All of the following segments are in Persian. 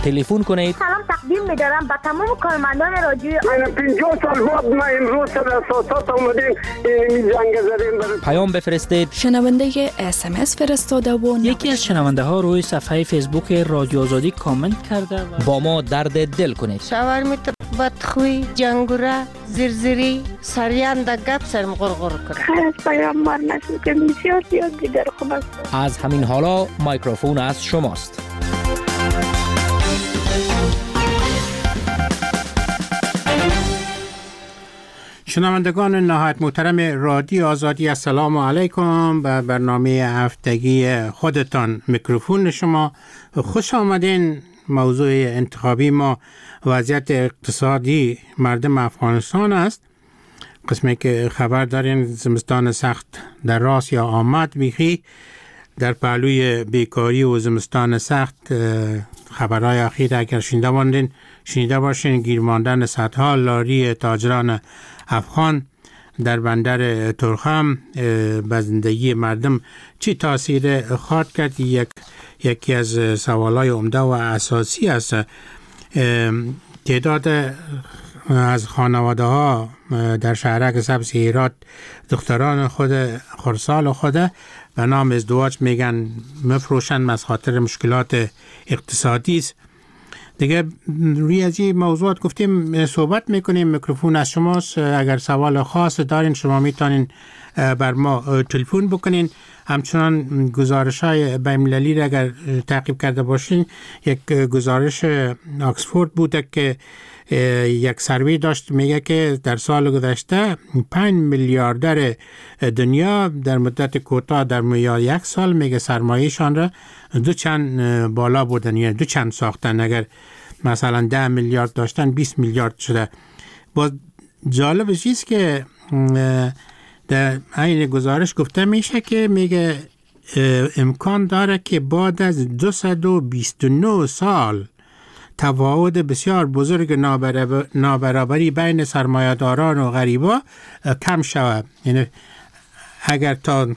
تلفن کنید. سلام تقدیم می‌دارم به تمام کارمندان رادیو. 50 سال بعد ما امروز سر اساسات اومدیم این جنگ زدیم. پیام بفرستید. شنونده SMS فرستاده و یکی از شنونده ها روی صفحه فیسبوک رادیو آزادی کامنت کرده با ما درد دل کنید. شاورمیت بدخوی جنگوره زرزری سریان در گپ سرم غرغر کنه. خیلی از پیام مار نشد که بسیار زیاد دیگر خوب است. از همین حالا میکروفون از شماست. شنوندگان نهایت محترم رادیو آزادی، السلام علیکم. به برنامه هفتگی خودتان میکروفون شما خوش آمدین. موضوع انتخابی ما وضعیت اقتصادی مردم افغانستان است. قسمی که خبر دارین زمستان سخت در راست یا آمد بیخی در پهلوی بیکاری و زمستان سخت. خبرهای اخیر اگر شنیده باشین گیر ماندن صدها لاری تاجران افغان در بندر تورخم به زندگی مردم چی تاثیر خواهد کرد؟ یکی از سوالای عمده و اساسی است. تعداد از خانواده ها در شهرک سبز هرات دختران خود خردسال خود به نام ازدواج میگن مفروشن از خاطر مشکلات اقتصادی است. دیگه روی از این موضوعات گفتیم صحبت میکنیم. میکروفون از شماست. اگر سوال خاص دارین شما میتونین بر ما تلفن بکنین. همچنان گزارش های بین‌المللی را اگر تعقیب کرده باشین، یک گزارش آکسفورد بوده که یک سروی داشت میگه که در سال گذشته 5 میلیاردر دنیا در مدت کوتاه در میان یک سال میگه سرمایه‌شان را دو چند بالا بردن، یعنی دو چند ساختن. اگر مثلا 10 میلیارد داشتن 20 میلیارد شده. باز جالب چیست که در این گزارش گفته میشه که میگه امکان داره که بعد از 229 سال تفاوت بسیار بزرگ نابرابری بین سرمایه‌داران و غریبا کم شود. یعنی اگر تا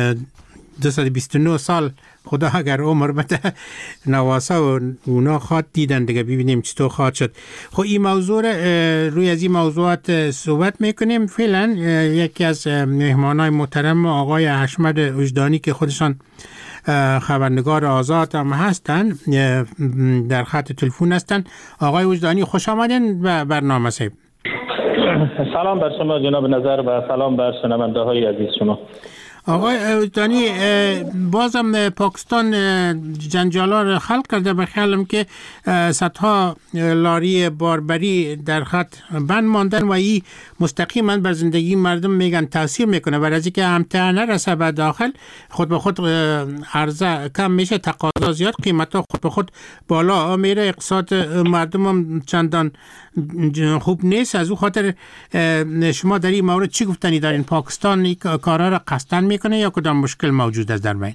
229 سال خدا اگر عمر بده نواسا و اونا خواد دیدن دیگه، ببینیم چطور خواهد شد. خب این موضوع روی از این موضوعات صحبت میکنیم. فعلا یکی از مهمانای محترم آقای حشمت وجدانی که خودشان خبرنگار آزاد هم هستن در خط تلفن هستن. آقای وجدانی خوش آمدین به برنامه صاحب. سلام بر شما جناب نظر و سلام بر شنونده های عزیز شما. آقای وجدانی، بازم پاکستان جنجالا را خلق کرده. به خیالم که صدها لاری باربری در خط بند ماندن و این مستقیما بر زندگی مردم میگن تاثیر میکنه. برای از اینکه امتحان نرسه به داخل خود به خود عرضه کم میشه، تقاضا زیاد، قیمتا خود به خود بالا میره، اقتصاد مردم هم چندان خوب نیست. از او خاطر شما در این مورد چی گفتنی دارین؟ پاکستان این کارا را قصدن میکنه یا کدام مشکل موجود است در بین؟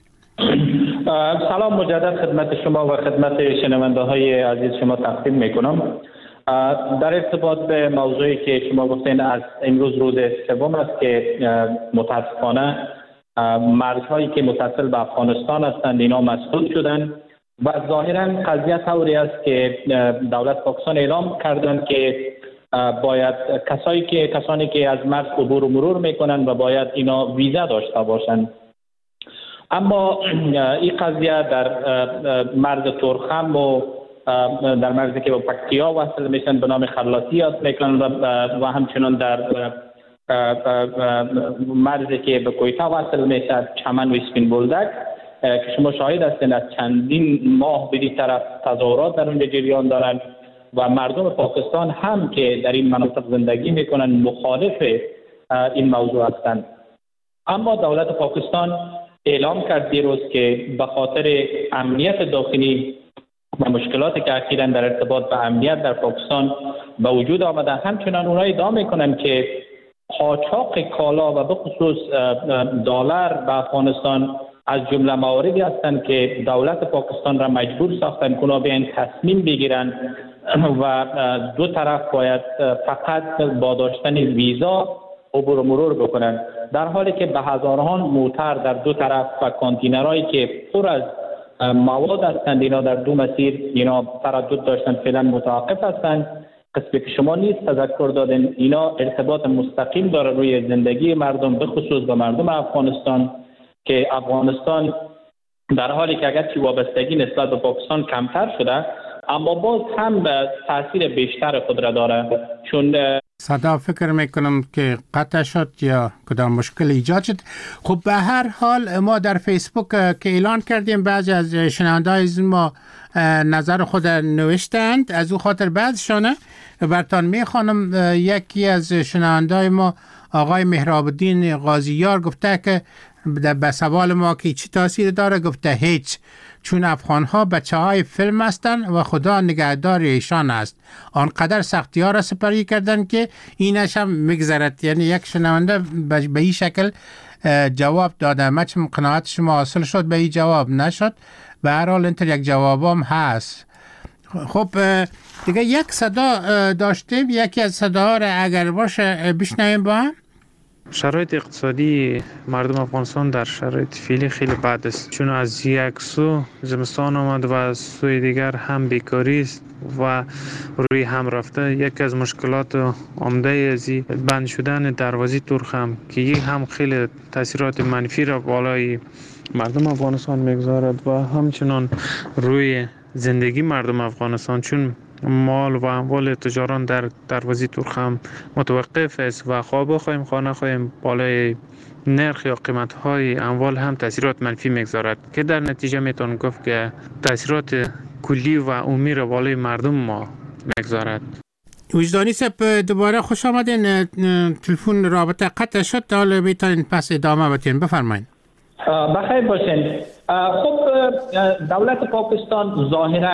سلام مجدد خدمت شما و خدمت شنونده های عزیز شما تقدیم میکنم. در ارتباط به موضوعی که شما گفتین، از امروز روز سوم است که متاسفانه مرزهایی که متصل به افغانستان هستند اینا مسدود شدند و ظاهرا قضیه طوری است که دولت پاکستان اعلام کردند که باید کسانی که از مرز عبور و مرور میکنند و باید اینا ویزا داشته باشند. اما این قضیه در مرز تورخم و در مرزی که با پکتیا وصل میشن به نام خلاصیات میکنن و همچنان در مرزی که به کویتا وصل میشه چمن و اسپین بولدک که شما شاهد هستین از چندین ماه به این طرف تظاهرات در اونجا جریان دارن و مردم پاکستان هم که در این مناطق زندگی میکنن مخالف این موضوع هستند. اما دولت پاکستان اعلام کرد دیروز که به خاطر امنیت داخلی و مشکلاتی که اخیراً در ارتباط به امنیت در پاکستان به وجود آمده، همچنان اونها ادعا میکنن که قاچاق کالا و به خصوص دلار به افغانستان از جمله مواردی هستند که دولت پاکستان را مجبور ساختن که بیان تصمیم بگیرن و دو طرف باید فقط با داشتن ویزا عبور و مرور بکنن، در حالی که به هزاران موتر در دو طرف و کانتینرهایی که پر از مواد هستند. اینا در دو مسیر اینا تردد داشتن، فعلا متوقف هستند. قسمی که شما نیز تذکر دادن اینا ارتباط مستقیم داره روی زندگی مردم، به خصوص به مردم افغانستان، که افغانستان در حالی که اگرچه وابستگی نسبت به پاکستان کمتر شده اما باز هم تاثیر بیشتر خود را داره. چون صدا فکر میکنم که قطع شد یا کدام مشکل ایجاد شد. خب به هر حال ما در فیسبوک که اعلان کردیم بعضی از شنونده‌های ما نظر خود نوشتند، از او خاطر بعضشانه برتان میخوانم. یکی از شنونده‌های ما آقای مهراب الدین قاضیار گفته که به سوال ما که چی تاثیر داره، گفته هیچ، چون افغان‌ها بچه‌های فیلم هستند و خدا نگهدار ایشان است. آنقدر سختی‌ها را سپری کردند که اینش هم میگذرد. یعنی یک شنونده به این شکل جواب داده. من چون قناعت شما حاصل شد به این جواب نشد، به هر حال اینطور یک جوابم هست. خب دیگه یک صدا داشتیم، یکی از صداها را اگر باشه بشنویم با هم. شرایط اقتصادی مردم افغانستان در شرایط فعلی خیلی بد است، چون از یک سو زمستان آمد و از سوی دیگر هم بیکاری است و روی هم رفته. یک از مشکلات عمده از بند شدن دروازه ترخم که یک هم خیلی تاثیرات منفی را بالای مردم افغانستان میگذارد و همچنان روی زندگی مردم افغانستان، چون مال و اموال تجاران در دروازه ترخم متوقف است و خواه بخواهیم خواه نخواهیم بالای نرخ یا قیمت های اموال هم تاثیرات منفی میگذارد که در نتیجه میتون گفت که تاثیرات کلی و عمومی را بالای مردم ما میگذارد. وجدانی صاحب دوباره خوش آمدین. تلفن رابطه قطع شد، حالا میتونین پس ادامه بدین. بفرمایید. بخیر باشین. خب دولت پاکستان ظاهراً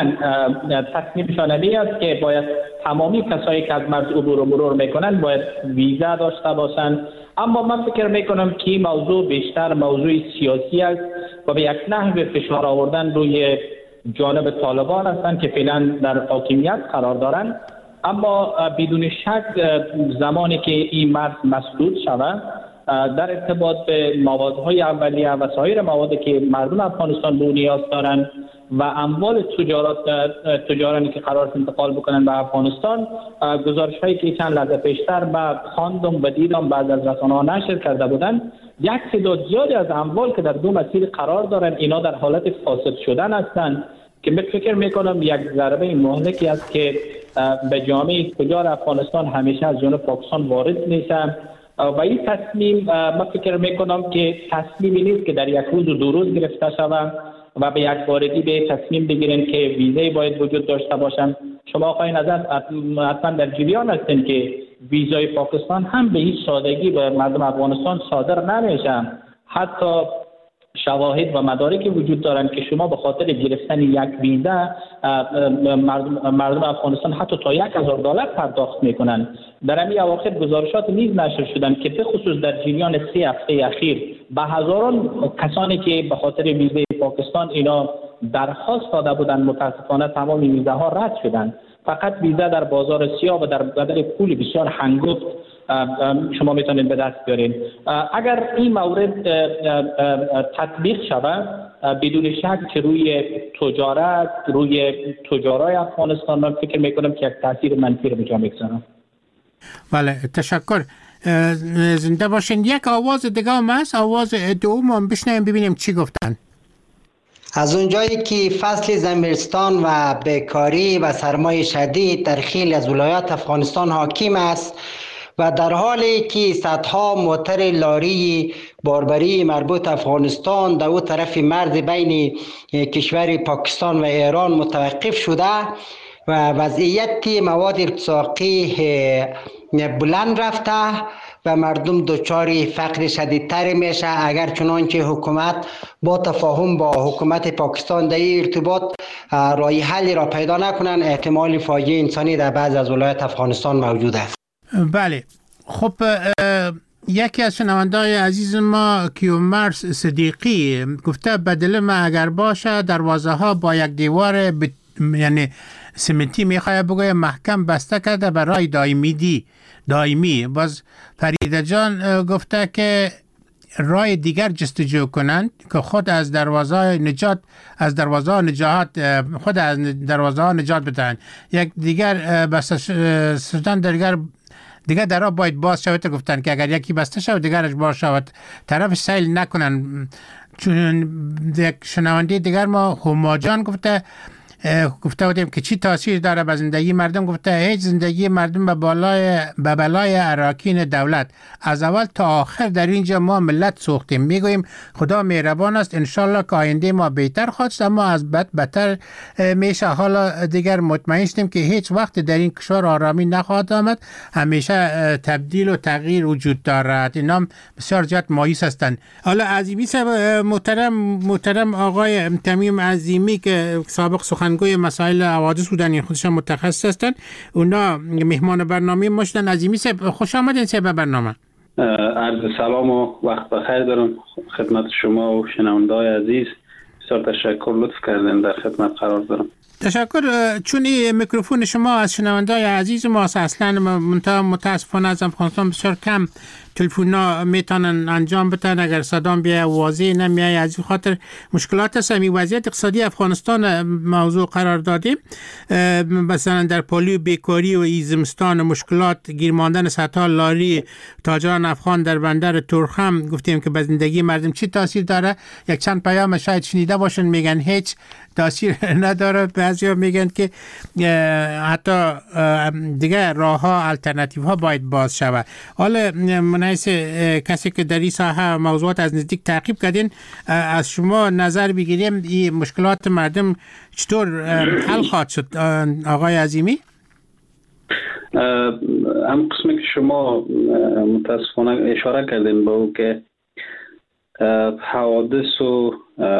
تصمیمشان است که باید تمامی کسایی که از مرز عبور و مرور میکنن باید ویزا داشته باشند، اما من فکر میکنم که این موضوع بیشتر موضوع سیاسی است و به یک نحو فشار آوردن روی جانب طالبان هستند که فعلا در حاکمیت قرار دارند. اما بدون شک زمانی که این مرز مسدود شود در ارتباط به موادهای اولیه و سایر موادی که مردم افغانستان به نیاز دارند و اموال تجارانی که قرار است انتقال بکنند به افغانستان، گزارش‌هایی که چند لحظه پیشتر با خواندم و دیدم بعض از رسانه‌ها نشر کرده بودند، یک تعداد زیادی از اموال که در دو مسیر قرار دارند اینا در حالت فاسد شدن هستند که من فکر میکنم یک ضربه مهلکی است که به جامعه تجار افغانستان همیشه از جانب پاکستان وارد میشه. و این تصمیم من فکر میکنم که تصمیمی نیست که در یک روز و دو روز گرفته شود و به یک بارگی به تصمیم بگیرن که ویزای باید وجود داشته باشن. شما آقای نظر حتما در جریان هستین که ویزای پاکستان هم به هیچ سادگی به مردم افغانستان صادر نمیشه. حتی شواهد و مدارکی وجود دارند که شما به خاطر گرفتن یک ویزا مردم افغانستان حتی تا $1,000 پرداخت میکنن. در همین اواخر گزارشات نیز نشر شدن که به خصوص در جریان 3 هفته اخیر به هزاران کسانی که به خاطر ویزای پاکستان اینا درخواست داده بودند متاسفانه تمام ویزاها رد شدند. فقط ویزا در بازار سیاه و در بدل پول بسیار هنگفت شما میتونید به دست بیارین. اگر این مورد تطبیق شود بدون شک که روی تجارت، روی تجارای افغانستان من فکر میکنم که یک تاثیر منفی رو به جا میگذارم. بله تشکر. زنده باشین. یک آواز دیگه هم هست، آواز دوم هم بشنویم ببینیم چی گفتن. از اونجایی که فصل زمستان و بیکاری و سرمای شدید در خیلی از ولایات افغانستان حاکم است و در حالی که صدها موتر لاری باربری مربوط افغانستان در او طرف مرز بین کشور پاکستان و ایران متوقف شده و وضعیت مواد ارتزاقی بلند رفته و مردم دچار فقر شدیدتر میشه اگر چنانچه حکومت با تفاهم با حکومت پاکستان در این ارتباط راه حلی را پیدا نکنن، احتمال فاجعه انسانی در بعض از ولایات افغانستان موجود است. بله. خب یکی از شنونده‌های عزیز ما کیومرث صدیقی گفته بدل ما اگر باشه دروازه ها با یک دیوار یعنی سمنتی میخواه بگوی محکم بسته کرده برای دائمی. باز فریده جان گفته که راه دیگر جستجو کنند که خود از دروازه نجات خود از دروازه نجات بدهند. یک دیگر بسته شدن دیگر درها باید باز شود. گفتن که اگر یکی بسته شود دیگرش باز شود، طرف سیل نکنن. چون یک شنونده دیگر ما هما جان گفته بودیم که چی تاثیر داره به زندگی مردم. گفته هیچ زندگی مردم به بلای اراکین دولت. از اول تا آخر در اینجا ما ملت سوختیم. میگوییم خدا مهربان است، انشالله که آینده ما بهتر خواهد شد، اما از بد بدتر میشه. حالا دیگر مطمئن شدیم که هیچ وقت در این کشور آرامی نخواهد آمد، همیشه تبدیل و تغییر وجود دارد. اینا بسیار جد مایوس هستند. حالا عظیمی محترم آقای تمیم عظیمی که سابق سخنگوی مسائل حوادث بودن، این خودشان متخصص هستن، اونا مهمان برنامه ما شدن. عظیمی صاحب خوش آمدین به برنامه. عرض سلام و وقت بخیر دارم خدمت شما و شنونده‌های عزیز. بسیار تشکر، لطف کردین، در خدمت قرار دارم. تشکر. چون میکروفون شما از شنونده‌های عزیز ما اصلا متاسفانه از افغانستان بسیار کم تلفن‌ها میتونن انجام بدن. اگر صدام بیا واضح نمیای، از این خاطر مشکلات هست. وضعیت اقتصادی افغانستان موضوع قرار دادیم. مثلا در پالی بیکاری و زمستان مشکلات، گیر ماندن صدها لاری تاجران افغان در بندر تورخم گفتیم که به زندگی مردم چی تاثیر داره. یک چند پیام شاید شنیده باشن، میگن هیچ تاثیر نداره. بعضیا میگن که حتی دیگه راه‌ها الटरनेटिव ها باید باز شود. حالا مناسب کسی که در این ساحه موضوعات از نزدیک تعقیب کردین، از شما نظر بگیریم این مشکلات مردم چطور حل خواهد شد آقای عظیمی؟ هم قسمی که شما متاسفانه اشاره کردین به او که حوادث و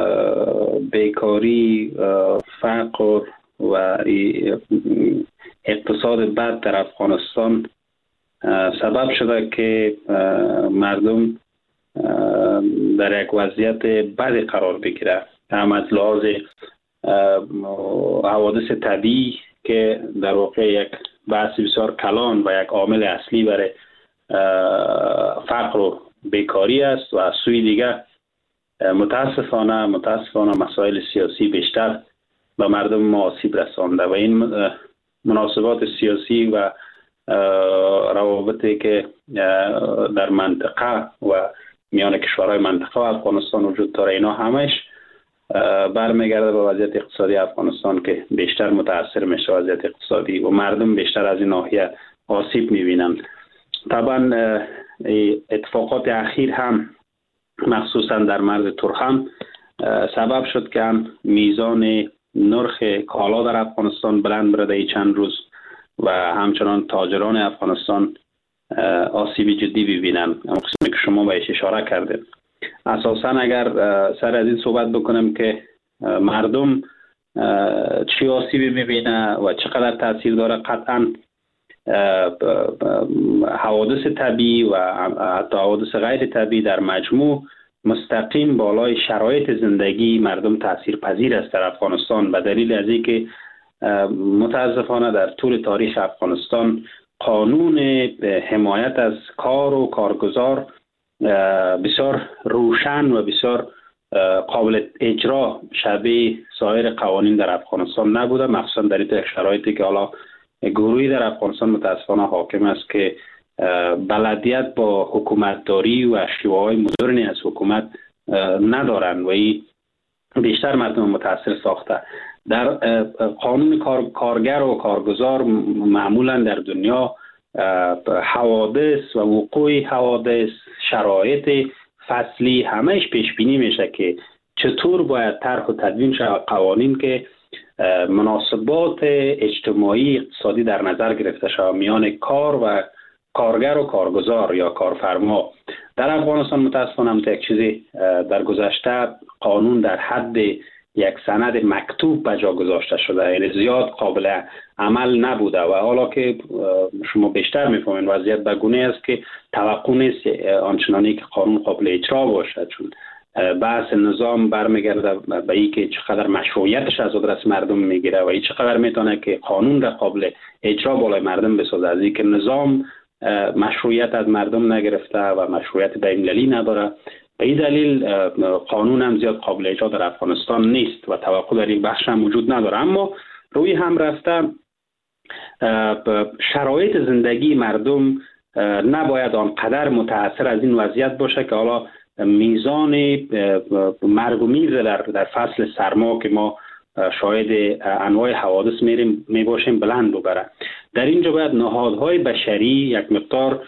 بیکاری، فقر و اقتصاد بد در افغانستان سبب شده که مردم در یک وضعیت بدی قرار بگیره، هم از لحاظ حوادث طبیعی که در واقع یک بحث بسیار کلان و یک عامل اصلی برای فقر و بیکاری است، و از سوی دیگر متاسفانه مسائل سیاسی بیشتر به مردم ما آسیب رسانده و این مناسبات سیاسی و روابطی که در منطقه و میان کشورهای منطقه و افغانستان وجود داره، اینا همش برمیگرده به وضعیت اقتصادی افغانستان که بیشتر متاثر میشه وضعیت اقتصادی و مردم بیشتر از این ناحیه آسیب میبینند. طبعا اتفاقات اخیر هم مخصوصا در مرز تورخم سبب شد که هم میزان نرخ کالا در افغانستان بلند برده چند روز و همچنان تاجران افغانستان آسیبی جدی ببینن. قسمی که شما بهش اشاره کردید. اساسا اگر سر از این صحبت بکنم که مردم چی آسیبی میبینه و چقدر تاثیر داره، قطعا حوادث طبیعی و حتی حوادث غیر طبیعی در مجموع مستقیم بالای شرایط زندگی مردم تأثیر پذیر است در افغانستان، به دلیل از اینکه متاسفانه در طول تاریخ افغانستان قانون حمایت از کار و کارگزار بسیار روشن و بسیار قابل اجرا شبیه سایر قوانین در افغانستان نبوده، مخصوصا در این شرایطی که حالا گروهی در افغانستان متاسفانه حاکم است که بلدیت با حکومتداری و شیوه‌های مدرنی از حکومت ندارند و این بیشتر مردم متاثر ساخته. در قانون کارگر و کارگزار معمولا در دنیا حوادث و وقوع حوادث، شرایط فصلی همهش پیش بینی میشه که چطور باید طرح و تدوین شود قوانین که مناسبات اجتماعی اقتصادی در نظر گرفته شود میان کار و کارگر و کارگزار یا کارفرما. در افغانستان متاسفانه هم یک چیزی در گذشته قانون در حد یک سند مکتوب به جا گذاشته شده، یعنی زیاد قابل عمل نبوده و حالا که شما بیشتر میفهمین وضعیت به گونه است که توقع نیست آنچنانی که قانون قابل اجرا باشد، چون بحث نظام برمیگرده به این که چقدر مشروعیتش از دست مردم میگیره و این چقدر میتونه که قانون را قابل اجرا بالای مردم بسازه. از این که نظام مشروعیت از مردم نگرفته و مشروعیت بین‌المللی نداره، به این دلیل قانون هم زیاد قابل اجرا در افغانستان نیست و توقع در این بخش هم وجود نداره. اما روی هم رفته شرایط زندگی مردم نباید آنقدر متاثر از این وضعیت باشه که حالا میزان مرگ و میر در فصل سرما که ما شاهد انواع حوادث می باشیم بلند ببره. در اینجا باید نهادهای بشری یک مقدار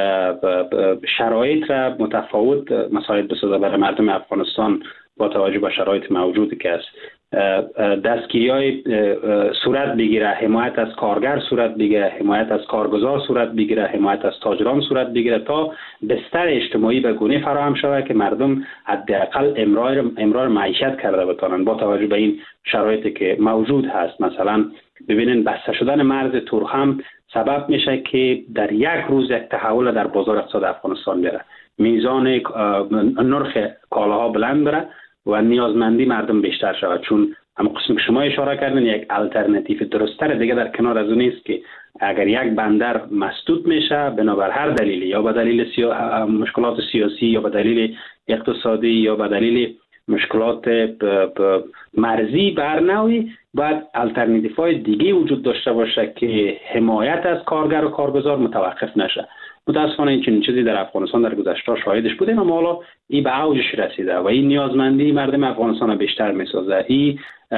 شرایط را متفاوت مساعد بسازه برای مردم افغانستان با توجه به شرایط موجودی که است. دستگیری‌های صورت بگیره، حمایت از کارگر صورت بگیره، حمایت از کارگزار صورت بگیره، حمایت از تاجران صورت بگیره تا بستر اجتماعی به گونه فراهم شود که مردم حداقل امرار معیشت کرده بتوانند با توجه به این شرایطی که موجود هست. مثلا ببینین بسته شدن مرز تورخم سبب میشه که در یک روز یک تحول در بازار اقتصاد افغانستان بیاره، میزان نرخ کالاها بلند بره و نیازمندی مردم بیشتر شود. چون هم قسم که شما اشاره کردین یک الटरनेटिव درست‌تر دیگه در کنار از اون نیست که اگر یک بندر مسدود میشه بنابر هر دلیلی، یا به دلیل مشکلات سیاسی یا به دلیل اقتصادی یا به دلیل مشکلات مرزی برنوی، باید الटरनेटिव‌های دیگه وجود داشته باشه که حمایت از کارگر و کارگزار متوقف نشه. متاسفانه این چنین چیزی در افغانستان در گذشته شاهدش بودیم، اما حالا این به اوجش رسیده و این نیازمندی مردم افغانستان بیشتر میسازه. این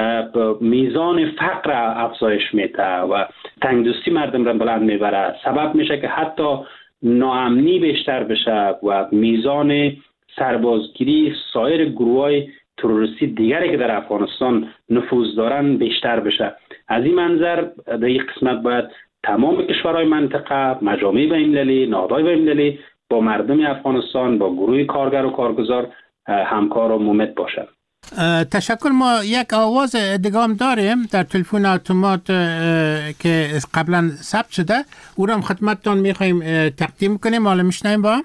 میزان فقر افزایش میده و تنگدستی مردم را بلند میبره، سبب میشه که حتی ناامنی بیشتر بشه و میزان سربازگیری سایر گروه‌های تروریستی دیگری که در افغانستان نفوذ دارن بیشتر بشه. از این منظر در این قسمت باید تمام کشورهای منطقه، مجامع بین‌المللی، نهادهای بین‌المللی با مردم افغانستان، با گروه کارگر و کارگزار همکار و مومد باشند. تشکر. ما یک آواز دیگه هم داریم در تلفن اتومات که قبلا ثبت شده، او را هم خدمتتان میخوایم تقدیم کنیم. حالا میشنیم با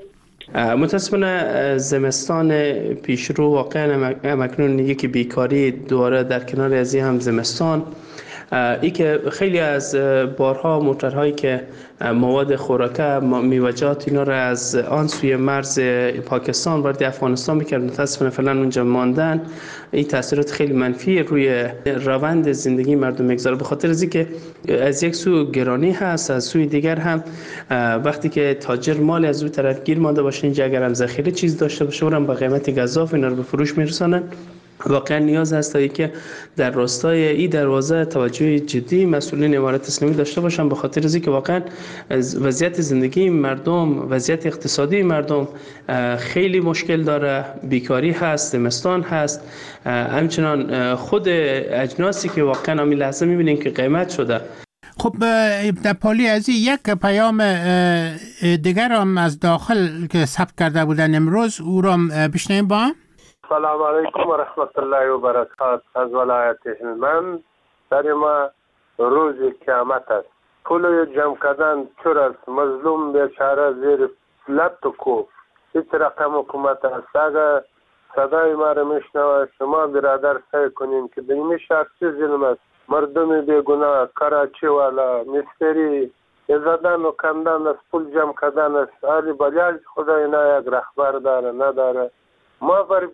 متاسفانه زمستان پیشرو واقعا اکنون یکی بیکاری دوباره در کنار از هم زمستان، ای که خیلی از بارها موترهایی که مواد خوراکه میوه‌جات اینا را از آن سوی مرز پاکستان وارد افغانستان میکرد، متاسفانه فعلا اونجا ماندن. این تاثیرات خیلی منفی روی روند زندگی مردم میگذاره، به خاطر از اینکه از یک سو گرانی هست، از سوی دیگر هم وقتی که تاجر مال از اون طرف گیر مانده باشه، اینجا اگر هم ذخیره چیز داشته باشه اونم با قیمت گزاف اینا رو به فروش میرسونن. واقعا نیاز هست که در راستای این دروازه توجه جدی مسئولین امارت اسلامی داشته باشن، به خاطر اینکه واقعا وضعیت زندگی مردم، وضعیت اقتصادی مردم خیلی مشکل داره، بیکاری هست، زمستان هست، همچنان خود اجناسی که واقعا همین لحظه میبینین که قیمت شده. خب در پالی از یک پیام دیگر هم از داخل که ثبت کرده بودن امروز، او را بشنویم با سلام علیکم و رحمت الله و برکات. از ولایت هلمند در ما روز قیامت است. پول جمع کردن چور است، مظلوم بیچاره زیر لط و کوف. هیچ رقم حکومت است. اگر صدای ما را میشنوه شما برادر سعی کنین که به این شهر چه ظلم است. مردم بیگناه، کراچی والا، مستری زدن و کندن است، پول جمع کردن است. علی بلیاج خدا اینا یک رهبر داره نداره. ما بر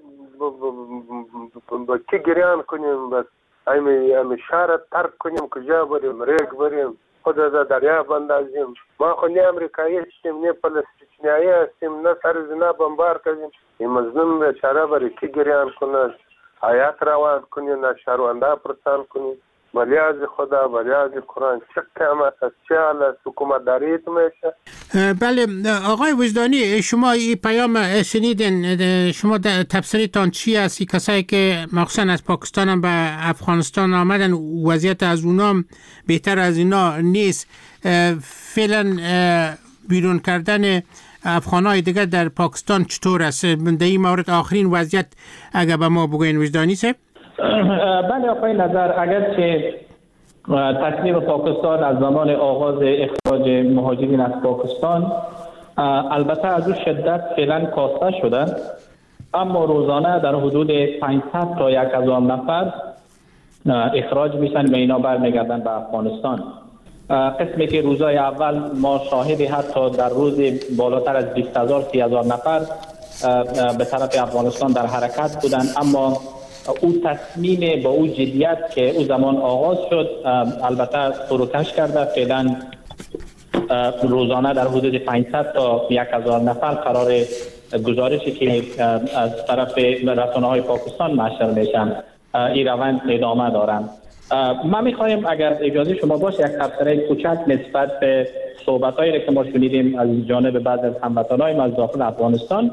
با کی گریان کنیم، بس همین شهر ترک کنیم، کجا بریم، ریگ بریم، خود از دریا بندازیم. ما خو نه امریکایی هستیم نه فلسطینیایی هستیم نه سرزنا بمبار کنیم. این مظلوم بیچاره برای کی گریان کنه، حیات روان کنیم، نه شهرونده پرسان کنیم. بلیاز خدا، بلیاز قرآن، چه قیامت است، چه حال است، حکومت داریت میشه. بله آقای وجدانی، شما این پیام شنیدین، شما تفسیرتان چی است؟ کسایی که مخصوصا از پاکستان هم به افغانستان آمدن وضعیت از اونام بهتر از اینا نیست. فعلا بیرون کردن افغانای دیگه در پاکستان چطور است؟ در این مورد آخرین وضعیت اگر به ما بگوین وجدانی سه؟ بله آقای نظر، اگرچه تصمیم پاکستان از زمان آغاز اخراج مهاجرین از پاکستان البته از او شدت فعلا کاسته شده، اما روزانه در حدود 500 تا 1000 نفر اخراج میشن و اینا برمیگردن به افغانستان. قسمی که روزهای اول ما شاهد حتی در روز بالاتر از 20000 30,000 نفر به طرف افغانستان در حرکت بودند، اما او تصمیم با او جدیت که او زمان آغاز شد البته فروکش کرده. فعلا روزانه در حدود 500 تا 1000 نفر قرار گزارشی که از طرف رسانه‌های پاکستان نشر میشن این روند ادامه دارند. ما می‌خوایم اگر اجازه شما باشه یک تبصره کوچک نسبت به صحبت‌هایی که ما شنیدیم از جانب بعضی از هموطنان ما از داخل افغانستان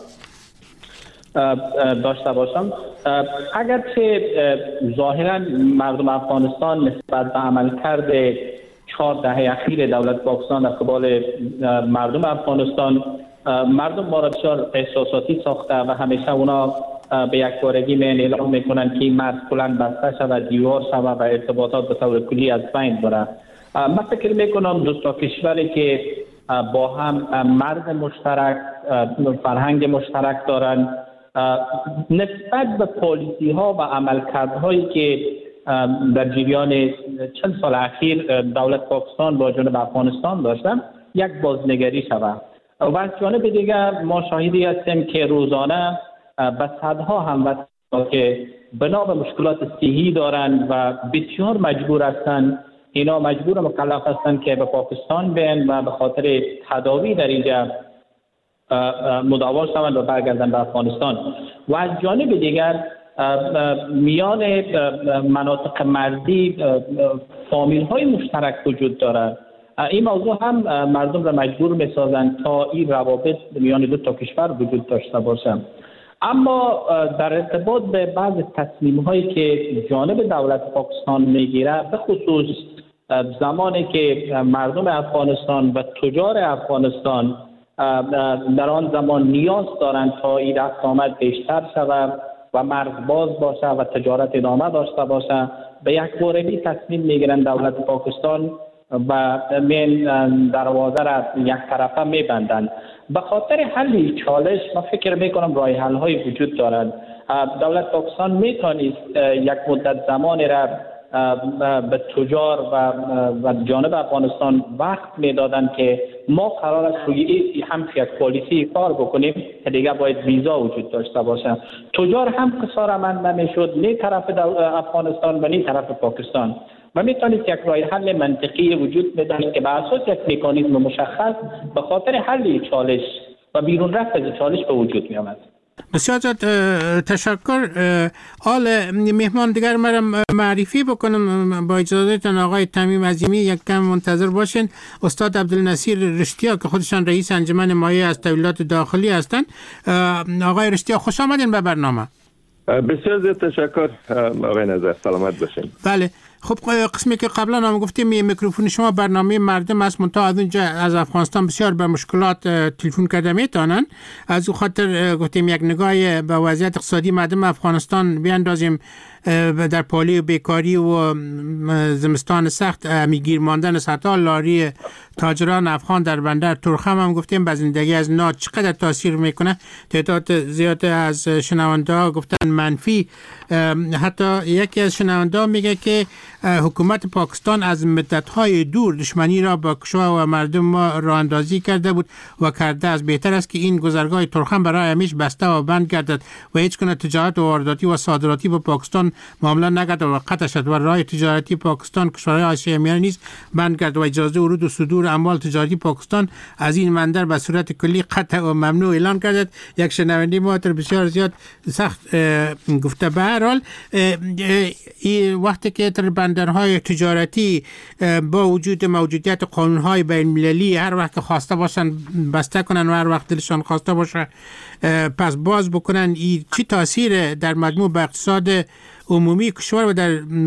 داشته باشم. اگرچه ظاهرا مردم افغانستان نسبت به عملکرد 4 دهه اخیر دولت پاکستان در قبال مردم افغانستان، مردم ما را بسیار احساساتی ساخته و همیشه اونا به یک بارگی اعلام میکنن که این مرز کلاً بسته شود، دیوار شود و ارتباطات به طور کلی از بین بره. من فکر میکنم دو تا کشوری که با هم مرز مشترک، فرهنگ مشترک دارند، نسبت به پالیسی ها و عملکردهایی که در جریان چند سال اخیر دولت پاکستان با جانب افغانستان داشتن یک بازنگری شود. و از جانب دیگر ما شاهدی هستیم که روزانه به صدها هموطن که بنا به مشکلات صحی دارند و بسیار مجبور هستند، اینا مجبور مکلف هستند که به پاکستان بیان و به خاطر تداوی در اینجا مداوا شوند و برگردند به افغانستان. و از جانب دیگر میان مناطق مرزی فامیل های مشترک وجود دارد. این موضوع هم مردم را مجبور می‌سازند تا این روابط میان دو تا کشور وجود داشته باشند. اما در ارتباط به بعض تصمیم‌هایی که جانب دولت پاکستان میگیره، به خصوص زمانی که مردم افغانستان و تجار افغانستان در آن زمان نیاز دارند تا این رفت آمد بیشتر شود و مرز باز باشه و تجارت ادامه داشته باشه، به یک بارگی تصمیم میگیرند دولت پاکستان و من دروازه را یک طرفه میبندند. به خاطر حل چالش ما فکر میکنم راه حل های وجود دارند. دولت پاکستان میتونست یک مدت زمانی را به تجار و جانب افغانستان وقت میدادند که ما قرار است روی هم یک پالیسی کار بکنیم که دیگه باید ویزا وجود داشته باشه. تجار هم قصارمند نمیشد نه طرف افغانستان و نه طرف پاکستان و میتونید یک راه حل منطقی وجود بدهید که به اساس یک مکانیزم مشخص به خاطر حل چالش و بیرون رفت از چالش به وجود می آمد. بسیار زیاد تشکر. حال مهمان دیگر مرا معرفی بکنم با اجازهتان. آقای تمیم عظیمی یک کم منتظر باشین. استاد عبدالنصیر رشتیا که خودشان رئیس انجمن مایع از تحویلات داخلی هستند. آقای رشتیا خوش آمدین به برنامه. بسیار زیاد تشکر آقای نظر، سلامت باشین. بله خب قسمی که قبلا هم گفتیم میکروفون شما برنامه مردم است، منتها از اونجا از افغانستان بسیار به مشکلات تلفن کرده میتونن. از او خاطر گفتیم یک نگاه به وضعیت اقتصادی مردم افغانستان بیاندازیم. در پالی و بیکاری و زمستان سخت میگیر ماندن صدها لاری تاجران افغان در بندر تورخم هم گفتیم به زندگی از نا چقدر تاثیر میکنه. تعداد زیاد از شنونده ها گفتن منفی. حتی یکی از شنونده ها میگه که حکومت پاکستان از مدت‌های دور دشمنی را با کشور و مردم ما راه اندازی کرده بود و کرده است. بهتر است که این گذرگاه تورخم برای همیشه بسته و بند گردد و هیچ گونه تجارت و وارداتی و صادراتی با پاکستان معامله نگرد و قطع شد و راه تجارتی پاکستان کشورهای آسیای میانه نیز بند گردد و اجازه ورود و صدور اموال تجاری پاکستان از این بندر به صورت کلی قطع و ممنوع اعلان گردد. یک شنونده ما بسیار زیاد سخت گفته. به هر حال وقتی که بندرهای تجارتی با وجود موجودیت قانونهای بین المللی هر وقت خواسته باشن بسته کنن و هر وقت دلشان خواسته باشه پس باز بکنن، این چی تاثیر در مجموع به اقتصاد عمومی کشور و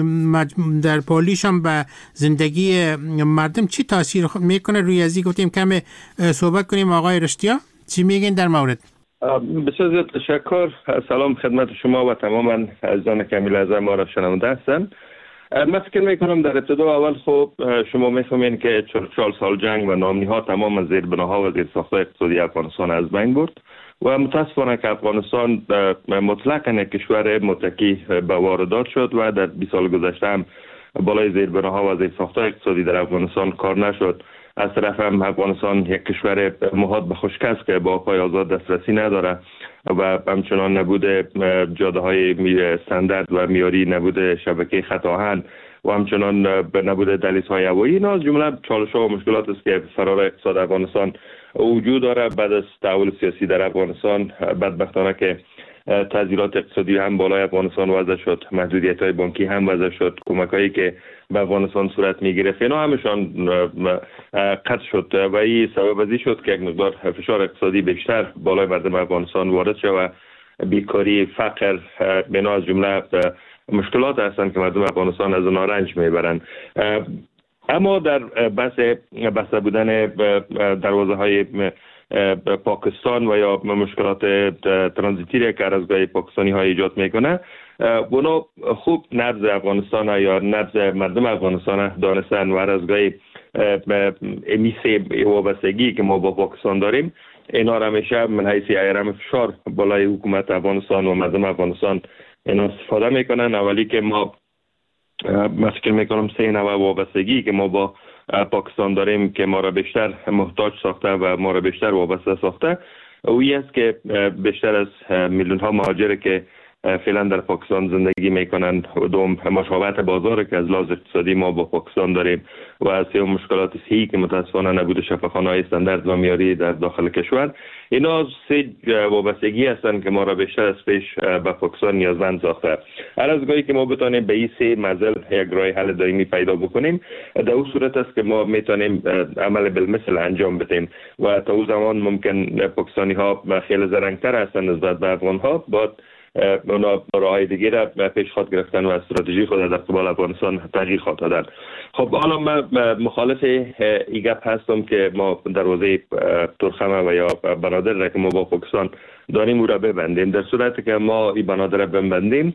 در پالیش هم به زندگی مردم چی تاثیر میکنه روی ازی گفتیم کم صحبت کنیم. آقای رشتیا چی میگین در مورد؟ بسیار زیاد تشکر. سلام خدمت شما و تماما عزیزان کمیل اعضای ما را شنونده هستند. من فکر میکنم در ابتدا اول خب شما میفهمین که 44 سال جنگ و ناامنی‌ها تمام زیربناها و زیرساخت‌های اقتصادی افغانستان از بین برد و متاسفانه که افغانستان مطلقاً یک کشور متکی به واردات شد و در 20 سال گذشته هم بالای زیربناها و زیرساخت‌های اقتصادی در افغانستان کار نشد. از طرف هم افغانستان یک کشور محاط به خشکی است که با آب‌های آزاد دسترسی نداره و همچنان نبود جاده های استاندارد و معیاری، نبود شبکه خط آهن و همچنان به نبود دهلیزهای هوایی. اینا از جمله چالش‌ها و مشکلات است که فرار اقتصاد افغانستان وجود داره. بعد از تحول سیاسی در افغانستان بدبختانه که تعذیرات اقتصادی هم بالای افغانستان وضع شد، محدودیت‌های بانکی هم وضع شد، کمک‌هایی که به افغانستان صورت می‌گرفت اینا همشان قطع شد و این سبب ازی شد که یک مقدار فشار اقتصادی بیشتر بالای مردم افغانستان وارد شد و بیکاری، فقر، اینا از جمله مشکلات هستند که مردم افغانستان از آنها رنج میبرند. اما در بسته بودن دروازه‌های پاکستان و یا مشکلات ترانزیتی که ارزگاه پاکستانی ها ایجاد میکنه، اونا خوب نبض افغانستان یا نبض مردم افغانستان دانستن و ارزگاه امیسه وابستگی که ما با پاکستان داریم اینا را همیشه من حیث ایرم فشار بالای حکومت افغانستان و مردم افغانستان اینا استفاده میکنن. اولی که ما فکر میکنم 3 نوع وابستگی که ما با پاکستان داریم که ما را بیشتر محتاج ساخته و ما را بیشتر وابسته ساخته، اویی است که بیشتر از میلیون ها مهاجر که فعلا در پاکستان زندگی میکنند و دوم مشابهت بازار که از لحاظ اقتصادی ما با پاکستان داریم و سوم مشکلات صحی که متاسفانه نبود شفاخانه‌های استاندارد و معیاری در داخل کشور. اینا 3 وابستگی هستند که ما را بیشتر از پیش به پاکستان نیازمند ساخته. هر از گاهی که ما بتونیم به این 3 معضل یک راه حل دائمی پیدا بکنیم، در اون صورت است که ما میتونیم عمل بالمثل انجام بدیم و تا اون زمان ممکن پاکستانی ها خیلی زرنگتر هستند نسبت به افغان ها، با اونا راههای دیگه را پیش خود گرفتن و استراتژی خود در قبال افغانستان تغییر خواهد دادن. خب حالا من مخالف این گپ هستم که ما دروازه ترخمه و یا بنادر را که ما با پاکستان داریم او را ببندیم. در صورتی که ما این بنادر را ببندیم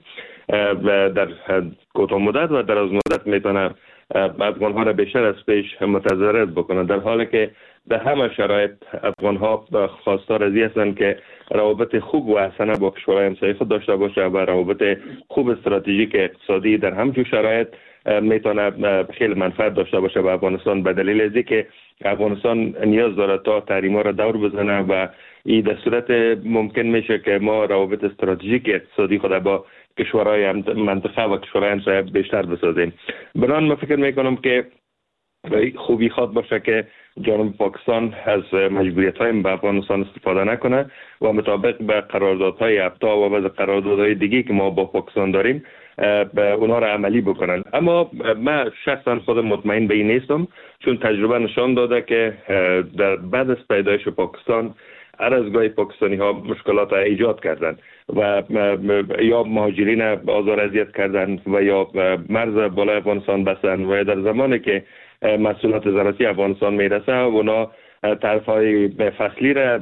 و در کوتاه مدت و دراز مدت میتونه افغان ها را بیشتر از پیش متضرر بکنه، در حالی که در همه شرایط افغان ها خواستار از این هستند که روابط خوب و حسنه با کشورهای همسایه خود داشته باشه و روابط خوب استراتژیک اقتصادی در همچون شرایط میتونه خیلی منفعت داشته باشه به افغانستان، به دلیل از اینکه افغانستان نیاز داره تا تحریما را دور بزنه و این در صورت ممکن میشه که ما روابط استراتژیک اقتصادی خود با کشورهای منطقه و کشورهای همسایه بیشتر بسازیم. بنابراین من فکر میکنم که خوبی خواد باشه که جانب پاکستان از مجبوریت‌های به افغانستان استفاده نکنه و مطابق به قراردادهای افتا و بعض قراردادهای دیگه که ما با پاکستان داریم به اونا را عملی بکنن. اما من شخصا خودم مطمئن به این نیستم، چون تجربه نشان داده که در بعد از پیدایش پاکستان هر از گاهی پاکستانی ها مشکلات ایجاد کردن و یا مهاجرین آزار اذیت کردن و یا مرز بالای افغانستان بستن و در زمانی که محصولات زراعتی افغانستان میرسه اونا طرفهای فصلی را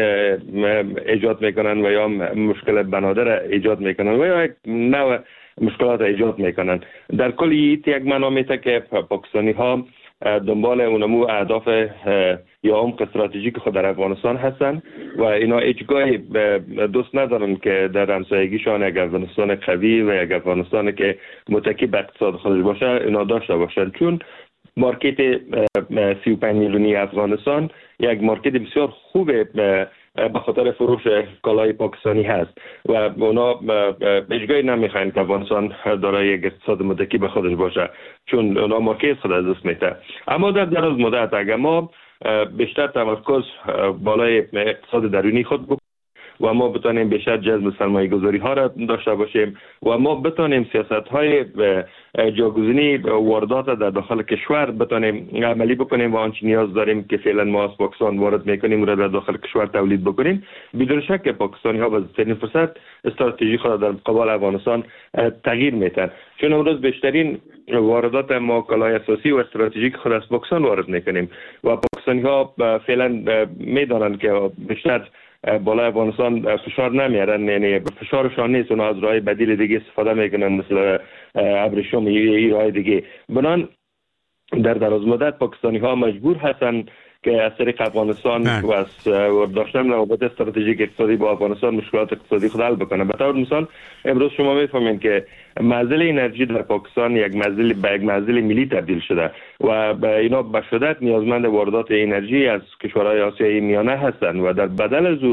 ایجاد میکنن و یا مشکل بنادر ایجاد میکنن و یا یک نوع مشکلات ایجاد میکنن. در کل یک معنا میته که پاکستانی ها دنبال اونمو اهداف یا عمق استراتژیک خود در افغانستان هستن و اینا هیچگاهی دوست ندارن که در همسایگیشان یک افغانستان قوی و یک افغانستان که متکی به اقتصاد خودش باشه اینا داشته باشن، چون مارکت 35 میلیونی افغانستان یک مارکت بسیار خوبه به خاطر فروش کالای پاکستانی هست و اونا هیچگاهی نمیخواین که افغانستان دارای یک اقتصاد متکی به خودش باشه، چون اونا مارکت خود از دست میده. اما در دراز مدت اگر ما بیشتر تمرکز بالای اقتصاد درونی خود بکنیم و ما بتانیم بیشتر جذب سرمایه گذاری ها را داشته باشیم و ما بتانیم سیاست های جاگزینی واردات در داخل کشور بتانیم عملی بکنیم و آنچه نیاز داریم که فعلا ما از پاکستان وارد میکنیم و در داخل کشور تولید بکنیم، بدون شک پاکستانی ها با بهترین فرصت استراتژی خود در قبال افغانستان تغییر میتن، چون امروز بیشترین واردات ما کالای اساسی و استراتژیک خود از پاکستان وارد میکنیم و پاکستانی ها فعلا میدانند که بیشتر بالای افغانستان فشار نمیارن، یعنی فشارشان نیست، اونا از راه بدیل دیگه استفاده میکنن مثل ابریشم ای راه دیگه. بنان در دراز مدت پاکستانی ها مجبور هستن که از طریق افغانستان و از داشتن روابط استراتژیک اقتصادی با افغانستان مشکلات اقتصادی خود حل بکنن. به طور مثال امروز شما میفهمین که معضل انرژی در پاکستان یک معضل ملی تبدیل شده و اینا به شدت نیازمند واردات انرژی از کشورهای آسیای میانه هستند و در بدل از او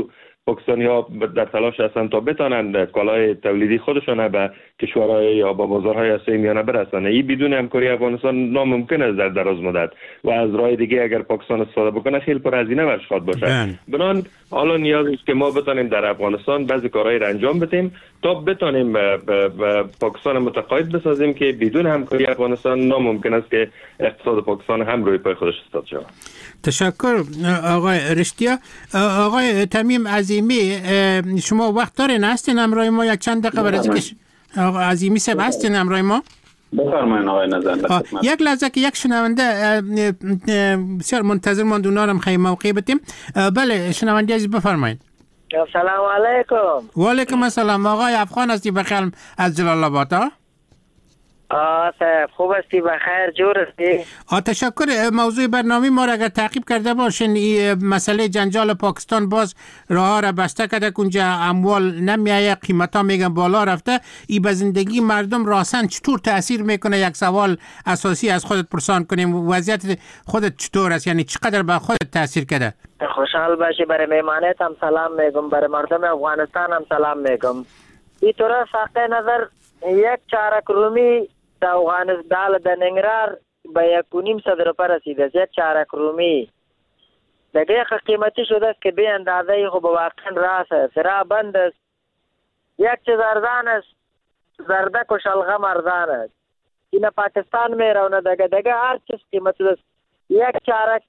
پاکستانی‌ها در تلاش هستند تا بتانند کالای تولیدی خودشان به کشورهای یا با بازارهای آسیای میانه برسانند. این بدون همکاری افغانستان ناممکن است در دراز مدت و از راه دیگه اگر پاکستان استفاده بکنه خیلی پر هزینه برش خواهد باشه. بنابراین حالا نیاز است که ما بتانیم در افغانستان بعضی کارهای را انجام بدیم تا بتانیم پاکستان متقاعد بسازیم که بدون همکاری افغانستان ناممکن است که اقتصاد پاکستان هم روی پای خودش ایستاد شود. تشکر آقای رشتیا. آقای تمیم عظیمی، شما وقت دارین هستین همراه ما یک چند دقیقه برای اینکه آقای عظیمی صاحب هستین همراه ما؟ بفرمایید آقای نظر. یک لحظه که یک شنونده بسیار منتظر ماند، اونا رو خیلی موقعی بتیم. بله شنونده عزیز بفرمایید. سلام علیکم. و علیکم السلام. آقای افغان هستی بخیر از جلال آباد ها؟ صاحب خوب هستی بخیر جور هستی؟ تشکر. موضوع برنامه ما را اگر تعقیب کرده باشین، این مسئله جنجال پاکستان باز راه را بسته کرده که اونجا اموال نمیایه، قیمت ها میگن بالا رفته. این به زندگی مردم راسن چطور تاثیر میکنه؟ یک سوال اساسی از خودت پرسان کنیم، وضعیت خودت چطور است؟ یعنی چقدر به خودت تاثیر کرده؟ خوشحال باشی. برای میمانت هم سلام میگم، برای مردم افغانستان هم سلام میگم. این طور فقط نظر یک چارک رومی در افغانستان در ننگرهار به 1.5 روپیه رسیده است. یک چارک رومی دیگه قیمتی شده است که به اندازه خب واقعا راست است. را بند است. یک چیز ارزان است، زردک و شلغم ارزان است. این پاکستان میره و دیگه هر چیز قیمتی است. یک چارک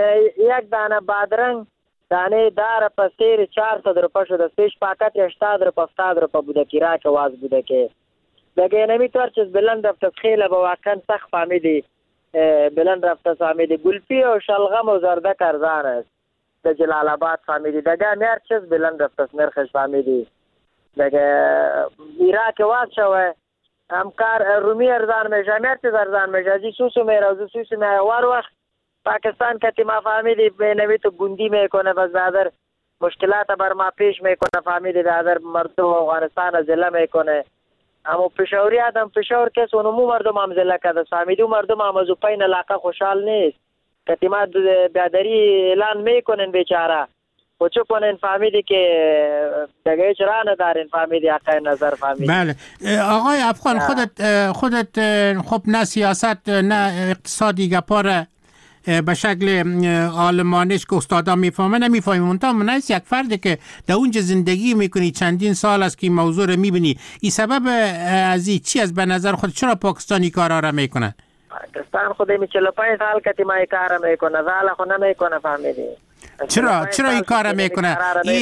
یک دانه بادرنگ دانه دار پسیر 400 روپیه شده است. پیش پاکت 80 روپیه 70 روپیه بوده که را که واز بوده که دیگه نمیطور چیز بلند رفته خیلی با واقعا سخت فهمیدی بلند رفته فهمیدی. گلپی و شلغم و زردک ارزان است در جلال آباد فهمیدی. دیگه هر چیز بلند رفته نرخش فهمیدی. دیگه ایرا که واز شوه همکار رومی ارزان میشه، هر چیز ارزان میشه. ازی سوسو میره و سوسو میره وار وقت پاکستان که ما فهمیدی نمی تو گندی میکنه و زادر مشکلات بر ما پیش میکنه فهمیدی. زادر مردم افغانستان زله میکنه. اما پشاوری آدم پشاور کس اونمو مردم هم زله کرده فهمیدی. مردم هم از پایین علاقه خوشحال نیست که ما بیادری اعلان میکنن بیچاره و چو کنن فهمیدی که دیگه چرا ندارین فهمیدی حقای نظر فهمیدی. بله آقای افغان خودت خب نه سیاست نه اقتصادی گپاره به شکل آلمانیش که استادا میفهمه نمیفهمی. منتها منیست یک فردی که در اونجا زندگی میکنی چندین سال است که این موضوع رو میبینی، این سبب از این چی از به نظر خود؟ چرا پاکستانی کارا را میکنن؟ پاکستان خود می 45 سال که ما این کارا میکنه زال خود نمیکنه فهمیدی. چرا این کارا میکنه؟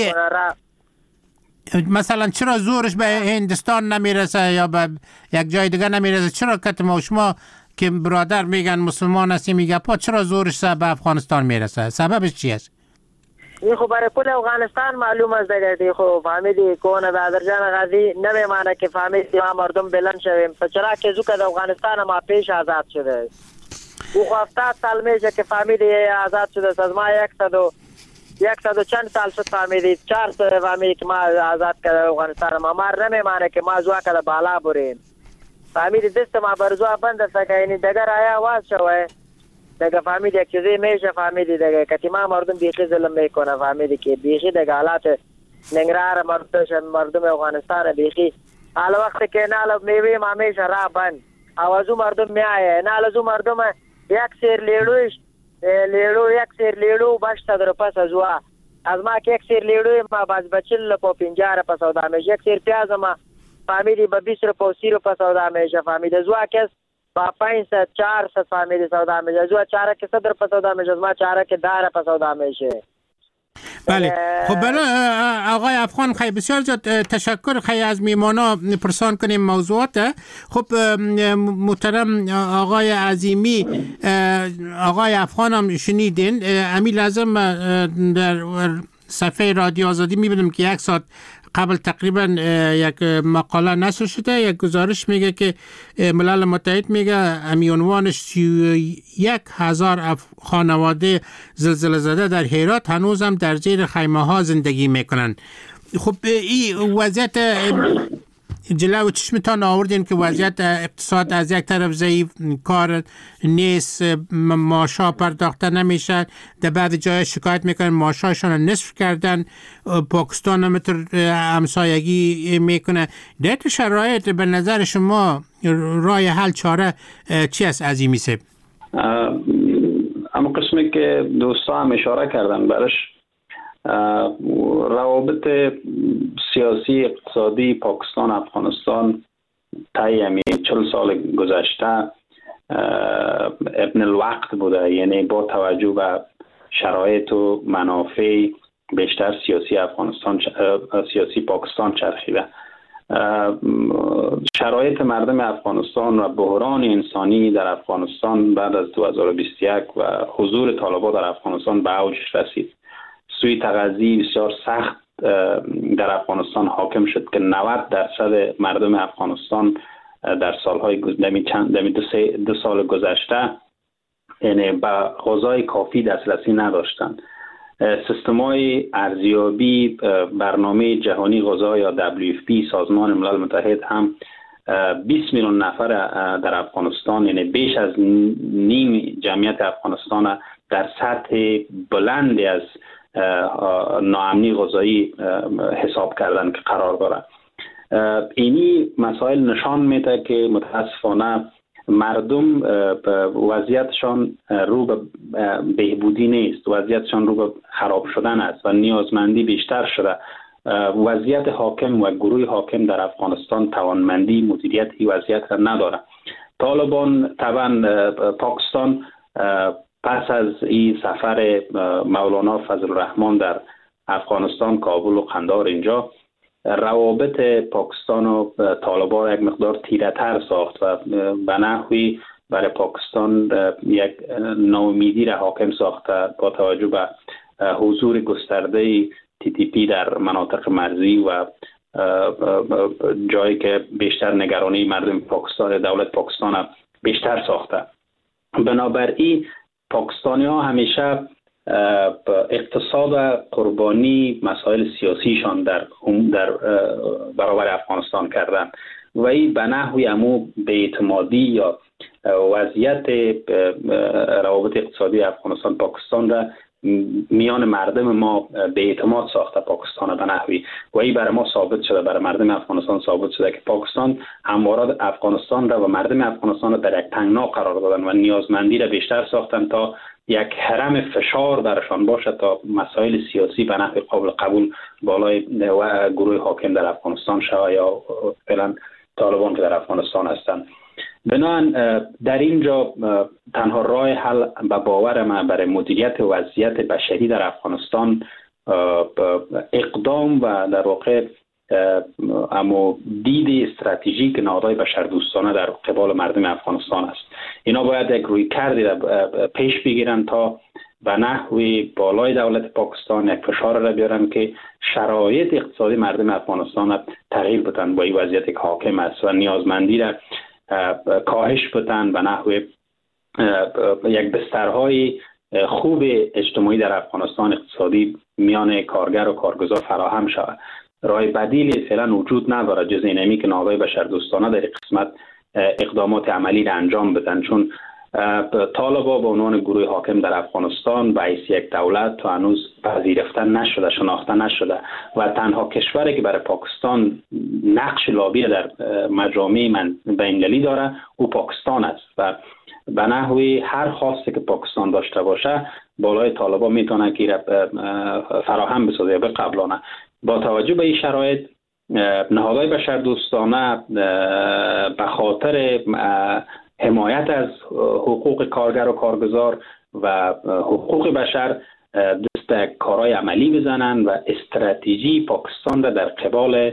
مثلا چرا زورش به هندستان نمیرسه یا به یک جای دیگه نمیرسه؟ چرا که شما که برادر میگن مسلمان هستی میگه چرا زورش به افغانستان میرسه؟ سببش چی است؟ این خب برای کل افغانستان معلوم است دیگه. خب فهمیدی کونه دادرجان غازی نمیمانه که فهمیدی ما مردم بلند شویم. چرا که زو که افغانستان ما پیش آزاد شده او خب 70 سال میشه که فهمیدی آزاد شده است. از ما 100 چند سال شد فهمیدی 400 فهمیدی که ما آزاد کرده افغانستان. ما نمیمانه که ما زوا کرده بالا بریم فهمیدی. دست ما برزوا بند است که این دیگه رایا واز شوه دیگه فهمیدی یک چیزی میشه فهمیدی دیگه که ما مردم بیخی ظلم میکنه فهمیدی که بیخی دیگه حالات ننگرهار مردم افغانستان بیخی حالا وقتی که نال میوه ما میشه را بند آوازو مردم میایه نالزو مردم یک سیر لیلو یک سیر لیلو 800 روپیه از وا از ما که یک سیر لیلو ما باز بچل په 50 روپیه سودا میشه. یک سیر پیاز ما فهمیدی به 20 روپیه 30 روپیه سودا میشه فهمیدی. زوا کس با 500 400 فهمیدی سودا میشه. زوا چاره که 100 روپیه سودا میشه. ما چاره که 10 روپیه سودا میشه. بله خب بله آقای افغان خیلی بسیار زیاد تشکر. خیلی از میمانا پرسان کنیم موضوعات. خب محترم آقای عظیمی، آقای افغان هم شنیدین. امی لازم در صفحه رادیو آزادی میبینم که یک ساعت قبل تقریبا یک مقاله نشر شده. یک گزارش میگه که ملل متحد میگه امی عنوانش 31,000 خانواده زلزله زده در هرات هنوز هم در زیر خیمه ها زندگی میکنن. خب این جلو چشمتان آوردین که وضعیت اقتصاد از یک طرف ضعیف، کار نیست، معاشا پرداخته نمیشه، در بعضی جای شکایت میکنن معاشاشون نصف کردن، پاکستان هم همسایگی میکنه. در این شرایط به نظر شما راه حل چاره چی است از این میسه؟ اما قسمی که دوستا هم اشاره کردن برش، روابط سیاسی اقتصادی پاکستان افغانستان طی 40 سال گذشته ابن الوقت بوده، یعنی با توجه به شرایط و منافع بیشتر سیاسی پاکستان چرخیده. شرایط مردم افغانستان و بحران انسانی در افغانستان بعد از 2021 و حضور طالبان در افغانستان به اوجش رسید. سوی تغذی بسیار سخت در افغانستان حاکم شد که 90% مردم افغانستان در سالهای دو سال گذشته یعنی به غذای کافی دسترسی نداشتند. سیستم‌های ارزیابی برنامه جهانی غذا یا WFP سازمان ملل متحد هم 20 میلیون نفر در افغانستان، یعنی بیش از نیم جمعیت افغانستان در سطح بلندی از ناامنی غذایی حساب کردن که قرار داره. اینی مسائل نشان میده که متاسفانه مردم وضعیتشان رو به بهبودی نیست، وضعیتشان رو به خراب شدن است و نیازمندی بیشتر شده. وضعیت حاکم و گروه حاکم در افغانستان توانمندی مدیریت این وضعیت را نداره. طالبان طبعا پاکستان پس از این سفر مولانا فضل الرحمن در افغانستان، کابل و قندهار، اینجا روابط پاکستان و طالبان یک مقدار تیره‌تر ساخت و به نحوی برای پاکستان یک ناامیدی را حاکم ساخته با توجه به حضور گسترده TTP در مناطق مرزی و جایی که بیشتر نگرانی مردم پاکستان، دولت پاکستان بیشتر ساخته. بنابراین پاکستانی ها همیشه اقتصاد و قربانی مسائل سیاسیشان در برابر افغانستان کردن و این به نحوی امو بی‌اعتمادی یا وضعیت روابط اقتصادی افغانستان پاکستان را میان مردم ما بی‌اعتماد ساخته پاکستان به نحوی و این برای ما ثابت شده، برای مردم افغانستان ثابت شده که پاکستان همواره افغانستان را و مردم افغانستان را در یک تنگنا قرار دادن و نیازمندی را بیشتر ساختن تا یک حرم فشار برشان باشه تا مسائل سیاسی به نحو قابل قبول بالای گروه حاکم در افغانستان شود یا فعلا طالبان که در افغانستان هستند. بنابراین در اینجا تنها راه حل به باور من برای مدیریت وضعیت بشری در افغانستان اقدام و در واقع اما دید استراتژیک نهادهای بشردوستانه در قبال مردم افغانستان است. اینا باید یک رویکردی را پیش بگیرن تا به نحوی بالای دولت پاکستان یک فشار را بیارن که شرایط اقتصادی مردم افغانستان را تغییر بدن با این وضعیت که حاکم است و نیازمندی را کاهش بدن به نحوی یک بسترهای خوب اجتماعی در افغانستان اقتصادی میان کارگر و کارگزار فراهم شود. راه بدیلی فعلا وجود نداره جز اینمی که نهادهای بشردوستانه در این قسمت اقدامات عملی را انجام بدن، چون طالبان به عنوان گروه حاکم در افغانستان به حیث یک دولت تا هنوز پذیرفته نشده، شناخته نشده و تنها کشوری که برای پاکستان نقش لابی در مجامع بین‌المللی داره او پاکستان است و به نحوی هر خواسته که پاکستان داشته باشه بالای طالبان میتونه که فراهم بسازه به قبلانه. با توجه به این شرایط نهادهای بشردوستانه به خاطر حمایت از حقوق کارگر و کارگزار و حقوق بشر دست کارهای عملی بزنن و استراتژی پاکستان را در قبال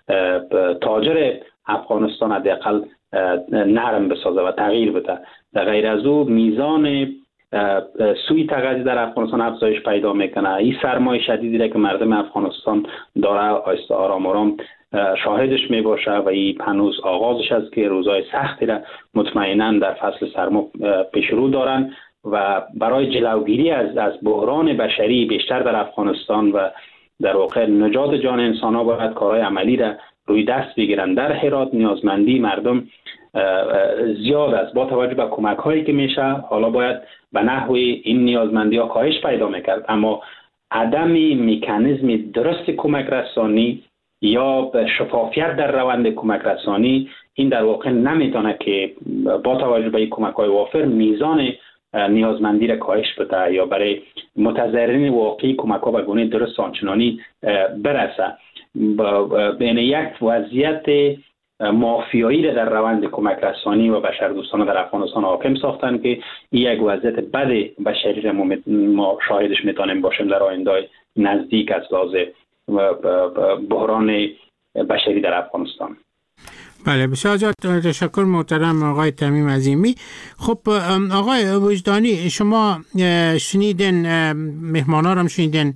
تاجر افغانستان حداقل نرم بسازه و تغییر بده. در غیر از او میزان سوی تغذیه در افغانستان افزایش پیدا میکنه. این سرمایه شدیدی را که مردم افغانستان داره آیسته آرام آرام شاهدش می باشه و این هنوز آغازش است که روزهای سختی را مطمئنا در فصل سرما پیش رو دارن و برای جلوگیری از بحران بشری بیشتر در افغانستان و در واقع نجات جان انسان ها باید کارهای عملی را روی دست بگیرن. در هرات نیازمندی مردم زیاد است. با توجه به کمک هایی که میشه، حالا باید به نحوی این نیازمندی ها کاهش پیدا میکرد، اما عدم مکانیزم درست کمک رسانی یا شفافیت در روند کمک رسانی، این در واقع نمیتونه که با توجه به این کمک های وافر میزان نیازمندی را کاهش بده یا برای متضررین واقعی کمک ها به گونه درست آنچنانی برسه. بین یک وضعیت مافیایی را در روند کمک رسانی و بشردوستانه در افغانستان حاکم ساختن که این یک وضعیت بد بشری را ما شاهدش میتونیم باشیم در آینده نزدیک از لحاظ بحران بشری در افغانستان. بله، بسیار زیاد تشکر محترم آقای تمیم عظیمی. خب آقای وجدانی، شما شنیدین، مهمانا رو هم شنیدین،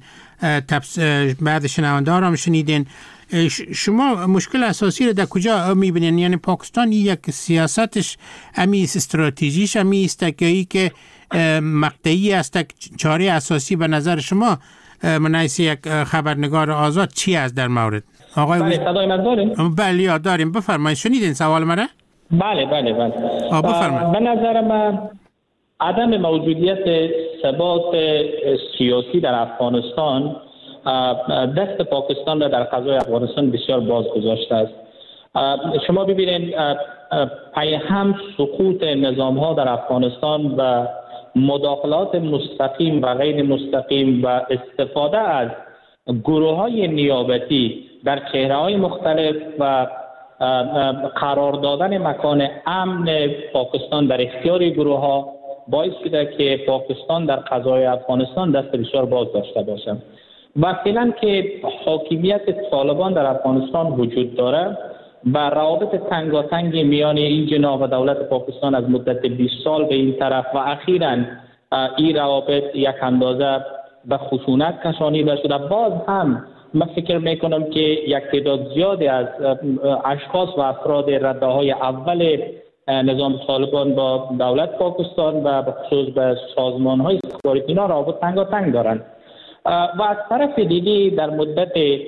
بعد شنونده ها رو هم شنیدین. شما مشکل اساسی رو در کجا میبینین؟ یعنی پاکستان یک سیاستش امیست، استراتژیش امیست که مقطعی است، چاره اساسی به نظر شما منعیس یک خبرنگار آزاد چی است در مورد؟ آقای بله، صدای من داریم؟ بله داریم، بفرمایید. شنیدین سوال مرا؟ بله. بفرمایید. به نظر من عدم موجودیت ثبات سیاسی در افغانستان دست پاکستان را در قضای افغانستان بسیار باز گذاشته است. شما ببینید پیهم سقوط نظام ها در افغانستان و مداخلات مستقیم و غیر مستقیم و استفاده از گروه های نیابتی در چهره های مختلف و قرار دادن مکان امن پاکستان در اختیار گروه ها باعث شده که پاکستان در قضای افغانستان دست بسیار باز داشته باشد. و فعلا که حاکمیت طالبان در افغانستان وجود داره و روابط تنگاتنگ میان این جناح و دولت پاکستان از مدت 20 سال به این طرف و اخیراً این روابط یک اندازه به خشونت کشانیده شده، باز هم من فکر میکنم که یک تعداد زیادی از اشخاص و افراد رده‌های اول نظام طالبان با دولت پاکستان و به خصوص به سازمان‌های استخباراتی اینا روابط تنگاتنگ دارند. و از طرف دیگه در مدت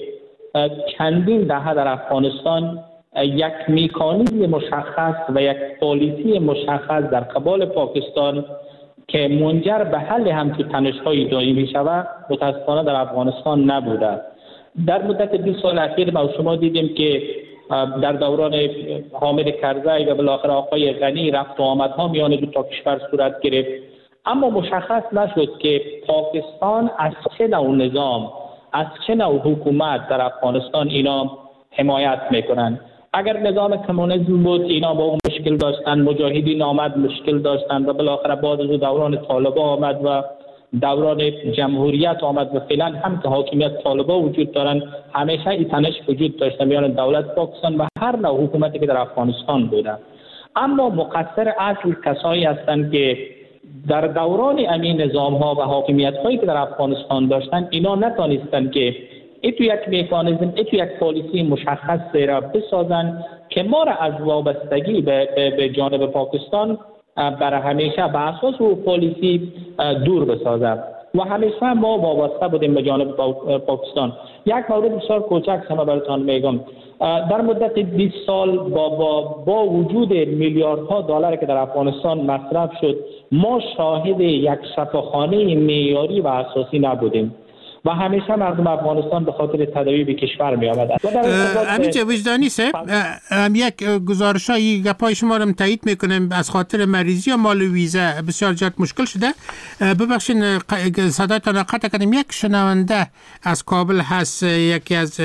چندین دهه در افغانستان یک مکانیزم مشخص و یک پالیسی مشخص در قبال پاکستان که منجر به حل همچون تنش‌های دائمی شود متاسفانه در افغانستان نبوده. در مدت 20 سال اخیر ما شما دیدیم که در دوران حامد کرزی و بالاخره آقای غنی رفت و آمدها میان دو تا کشور صورت گرفت، اما مشخص نشد که پاکستان از چه نوع نظام، از چه نوع حکومت در افغانستان اینا حمایت میکنن. اگر نظام کمونیسم بود اینا با اون مشکل داشتن، مجاهدین آمد مشکل داشتن و بالاخره بعد از دوران طالبان آمد و دوران جمهوریت آمد و فعلا هم که حاکمیت طالبان وجود دارن، همیشه این تنش وجود داشته میان دولت پاکستان و هر نوع حکومتی که در افغانستان بوده. اما مقصر اصل کسایی هستند که در دوران امین نظام ها و حاکمیت هایی که در افغانستان داشتن اینا نتانستند که تو یک مکانیزم، تو یک پالیسی مشخص را بسازن که ما را از وابستگی به جانب پاکستان برای همیشه به اساس او پالیسی دور بسازد و همیشه ما وابسته بودیم به جانب پاکستان. یک مورد بسیار کوچک شما براتون میگم. در مدت 20 سال با وجود میلیاردها دلار که در افغانستان مصرف شد، ما شاهد یک شفاخانه معیاری و اساسی نبودیم و همیشه مردم افغانستان به خاطر تداوی به کشور می آمدند. امیج وجدانی صاحب، یک گزارشایی گپای شما رو تایید میکنم. از خاطر مریضی یا مال ویزا بسیار زیاد مشکل شده. ببخشید صدایتان قطع کردم. یک شنونده از کابل هست، یکی از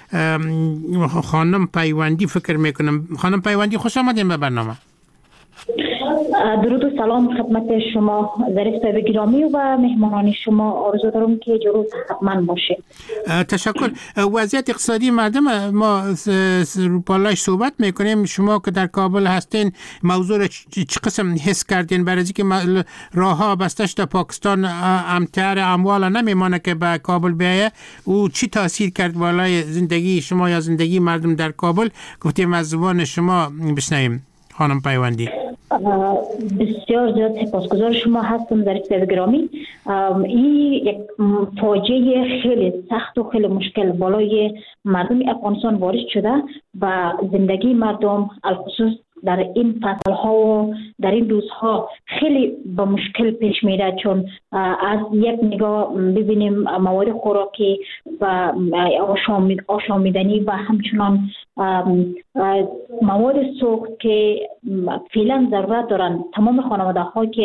خانم پیوندی فکر میکنم. خانم پیوندی خوش آمدین به برنامه. درود و سلام خدمت شما ظریف صاحب گرامی و مهمانان شما. آرزو دارم که جلو حتما باشه. تشکر. وضعیت اقتصادی مردم ما بالایش صحبت میکنیم. شما که در کابل هستین موضوع را چه قسم حس کردین؟ برای اینکه راه ها بسته شده، پاکستان امتر اموال نمیمانه که به کابل بیایه، او چی تاثیر کرد بالای زندگی شما یا زندگی مردم در کابل؟ گفتیم از زبان شما بشنویم خانم پیوندی. بسیار زیاد سپاسگزار شما هستم ظریف گرامی. این یک فاجعه خیلی سخت و خیلی مشکل بالای مردم افغانستان وارد شده و زندگی مردم الخصوص در این فصلها و در این روزها خیلی با مشکل پیش میره، چون از یک نگاه ببینیم مواد خوراکی و آشامیدنی و همچنان مواد سوخت که فعلا ضرورت دارن تمام خانه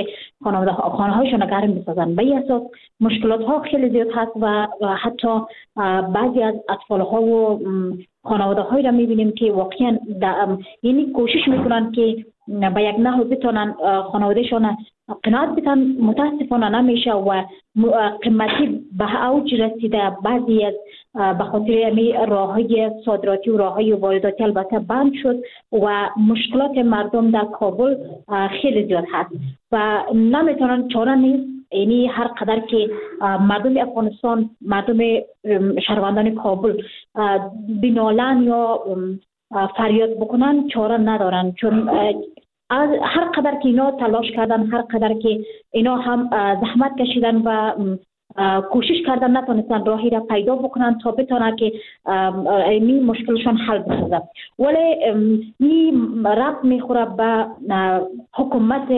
هایشان گرم بسازن. به این اساس مشکلات ها خیلی زیاد هست و حتی بعضی از اطفال ها و خانواده هایی را میبینیم که واقعا یعنی کوشش میکنن که به یک نحو بتونن خانوادهشان قناعت بتن، متاسفانه نمیشه و قیمتی به اوج رسیده. بعضی از به خاطر راه های صادراتی و راه های وارداتی البته بند شد و مشکلات مردم در کابل خیلی زیاد هست و نمیتونن، چاره نیست. یعنی هر قدر که مردم افغانستان، مردم شهروندان کابل بنالن یا فریاد بکنن چاره ندارن، چون از هر قدر که اینا تلاش کردن، هر قدر که اینا هم زحمت کشیدن و کوشش کردن نتونستن راهی را پیدا بکنن تا بتونن که این مشکلشان حل بشه. ولی این ربط میخوره به حکومت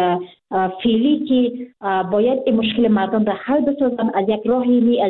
فعلی که باید این مشکل مردم را حل بسازن. از یک راهی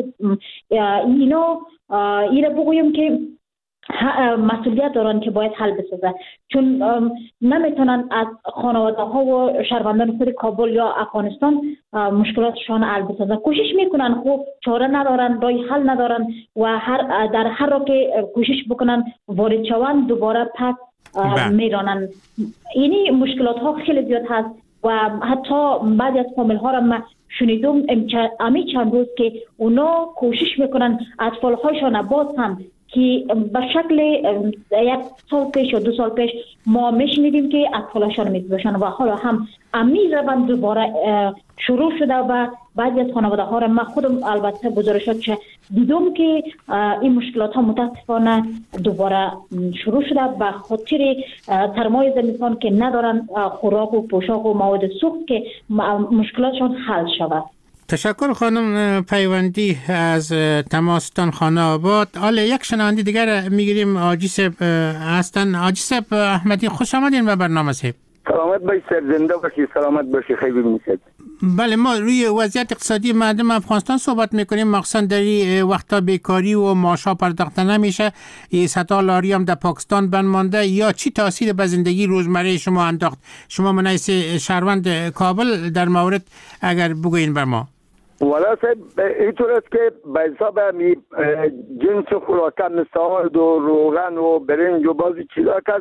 اینا ایره بگویم که مسئولیت دارن که باید حل بسازه، چون نمیتونن از خانواده ها و شهروندان خود کابل یا افغانستان مشکلاتشان حل بسازن. کوشش میکنن، خوب چاره ندارن، راه حل ندارن و در هر را که کوشش بکنن وارد شوند دوباره پس میرانن. یعنی مشکلات ها خیلی زیاد هست و حتی بعضی از فامیل ها را من شنیدم امی چند روز که اونا کوشش میکنن اطفال هایشان باز هم که به شکل یک سال پیش یا 2 سال پیش ما میشنیدیم که اطفالشان می‌کشن و حالا هم امیر روند دوباره شروع شده و بعضی از خانواده ها را من خودم البته گزارشات چه دیدم که این مشکلات ها متاسفانه دوباره شروع شده به خاطر سرمایه زمستان که ندارن خوراک و پوشاک و مواد سوخت که مشکلاتشان حل شود. تشکر خانم پیوندی از تماستان خانه آباد. حالا یک شنونده دیگر میگیریم. آجی صاحب هستن. آجی صاحب احمدی، خوش آمدین به برنامه صاحب. سلامت باشید، زنده باشید، سلامت باشید، خیلی ببینید. بله، ما روی وضعیت اقتصادی مردم افغانستان صحبت میکنیم، مخصوصا در وقتا بیکاری و معاشا پرداخته نمیشه. صدا لاری هم در پاکستان بند مانده. یا چی تاثیر به زندگی روزمره شما انداخت؟ شما منیس شهروند کابل در مورد اگر بگوین بر ما. والا صاحب اینطور است که به حساب جنس خوراکه مثل آرد و روغن و برنج و بعضی چیزا که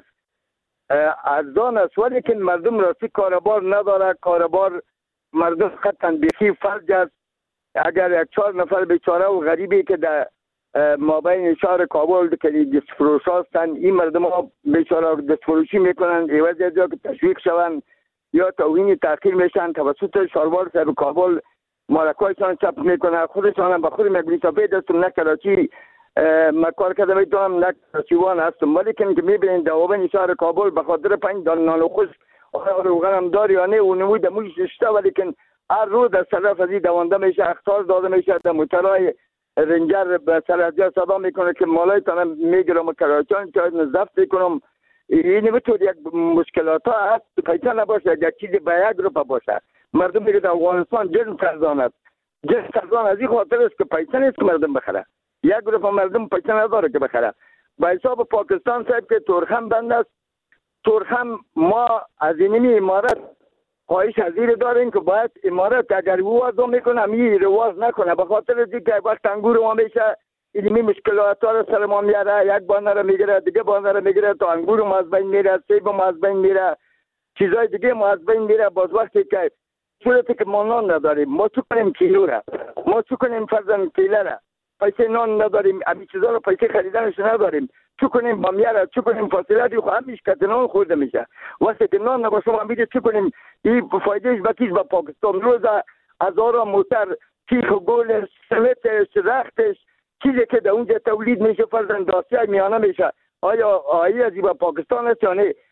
ارزان است، ولی که مردم راستی کاربار نداره. کاربار مردم خطاً بیخی فرج است. اگر 1-4 نفر بیچاره و غریبی که در مابین شهر کابل که دستفروش هستن، این مردم ها بیچاره دستفروشی میکنن، عوض از که تشویق شوند یا توهین تحقیر میشن توسط شهروار صاحب کابل. مالکایشان چپ میکنه، خودشان هم به خود مگلی سفید هستم، نه کراچی کار کرده میتونم، نه کراچیوان هستم، ولی که میبینید دوابین شهر کابل به خاطر 5 دانه نان و خشک روغن هم داری یا نه و نموی دمویش شده، ولی که هر روز در صرف ازی دوانده میشه، اخطار داده میشه. در موترهای رنجر به سر از جا صدا میکنه که مالایتان میگیرم و کراچیان چاید نزفت میکنم. این نمیتون یک مشکلات ها هست، پیچه نباشه، یک چیزی به یک گروپ باشه. مردم میگه در افغانستان جنس ارزان است. جنس ارزان از این خاطر است که پیسه نیست که مردم بخره. یک گروه مردم پیسه نداره که بخره. به حساب پاکستان صاحب که تورخم بند است، تورخم ما از اینمی امارت خواهش حضیر داریم که باید امارت اگر رواز میکنه می رواز نکنه، به خاطر دیگه وقت انگور ما میشه اینمی مشکلات ها سر ما میاره، یک بانه رو میگیره، دیگه بانه رو میگیره، تا انگور ما از بین میره، سیب ما از بین میره، چیزای دیگه ما از بین میره. باز وقتی که صورتی که ما نان نداریم، ما چو کنیم کیلو را، ما چو کنیم فرزن کیله را، پیسه نان نداریم، امی چیزا رو پیسه خریدنش نداریم، چو کنیم بامیه را، چو کنیم فاصله دیو همیش کت نان خورده میشه. وقتی که نان نباشه ما میگه چو کنیم این فایدهش بکیش با پاکستان. روز هزارا موتر تیخ و گل سمتش رختش چیزی که در اونجا تولید میشه فرزن داسته میانه میشه. آیا آیی از این با پاکستان است یا نه؟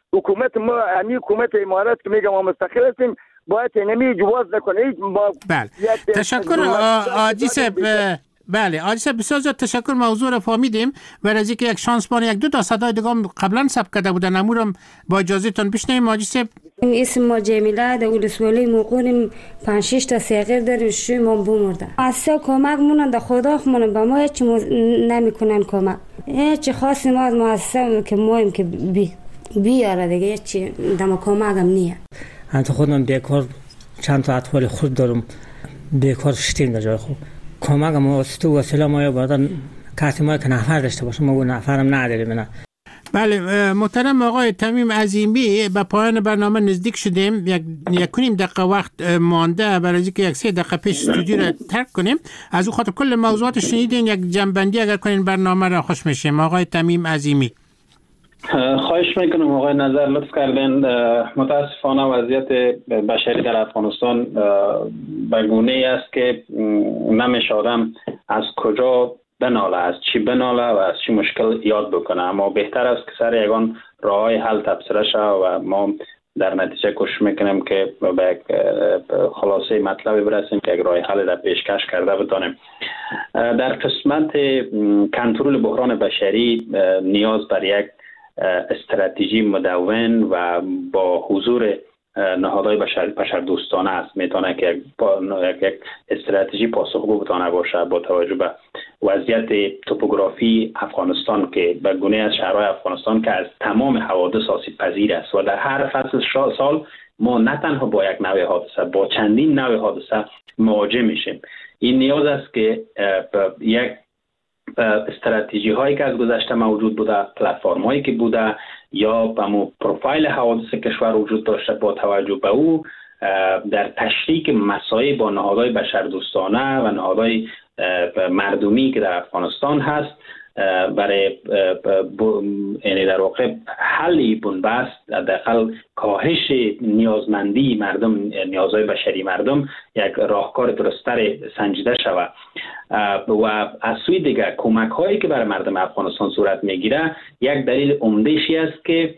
حکومت ما همین حکومت امارات که میگم ما مستقل هستیم باید اینمی جواز نکنه. بله تشکر آجی صاحب. بله آجی صاحب بسیار زیاد تشکر. موضوع را فهمیدیم و از اینکه یک شانس بار یک دو تا صدای دیگه قبلا ثبت کرده بودن امورم با اجازه تون بشنویم. آجی صاحب اسم ما جمیله در ولسوالی موقعیم 5-6 تا صغیر داریم شوی ما بمرده اصلا کمک مونن در خدا خمونن به ما هیچ نمیکنن کمک هیچ خاصی ما از مؤسسه که مایم که بیاره دیگه هیچ دم کمک هم نیه. انت خودم بیکار چند تا اطفال خود دارم بیکار شتیم در جای خوب کمک هم واسطه وسیله ما یا بردن کسی ما که نفر داشته باشه ما نفرم نداریم. نه بله محترم آقای تمیم عظیمی به پایان برنامه نزدیک شدیم. یک کنیم دقیقه وقت مانده برای اینکه یک 3 دقیقه پیش استودیو را ترک کنیم. از او خاطر کل موضوعات شنیدین یک جنبندی اگر کنین برنامه را خوش میشیم. آقای تمیم عظیمی خواهش میکنم آقای نظر لطف کردین. متاسفانه وضعیت بشری در افغانستان به گونه‌ای است که نمیشه آدم از کجا بناله، از چی بناله و از چی مشکل یاد بکنه، اما بهتر است که سر یگان راه‌های حل تبصره شود و ما در نتیجه کوشش میکنیم که به خلاصه مطلبی برسیم که یک راه حل در پیشکش کرده بتانیم. در قسمت کنترل بحران بشری نیاز بر یک استراتژی مدون و با حضور نهادهای بشر دوستانه است. میتونه که یک استراتژی پاسخگو بتونه باشه با توجه به وضعیت توپوگرافی افغانستان که به گونه از شهرهای افغانستان که از تمام حوادث آسیب پذیر است و در هر فصل سال ما نه تنها با یک نوع حادثه با چندین نوع حادثه مواجه میشیم. این نیاز است که یک استراتژی هایی که از گذشته موجود بوده، پلتفرم هایی که بوده یا به پروفایل حوادث کشور وجود داشته با توجه به او در تشریک مسائل با نهادهای بشردوستانه و نهادهای مردمی که در افغانستان هست برای یعنی در واقع حلی بنبست حداقل کاهش نیازمندی مردم، نیازهای بشری مردم یک راهکار درست‌تر سنجیده شود و از سوی دیگر کمک هایی که برای مردم افغانستان صورت میگیره یک دلیل عمده‌ای است که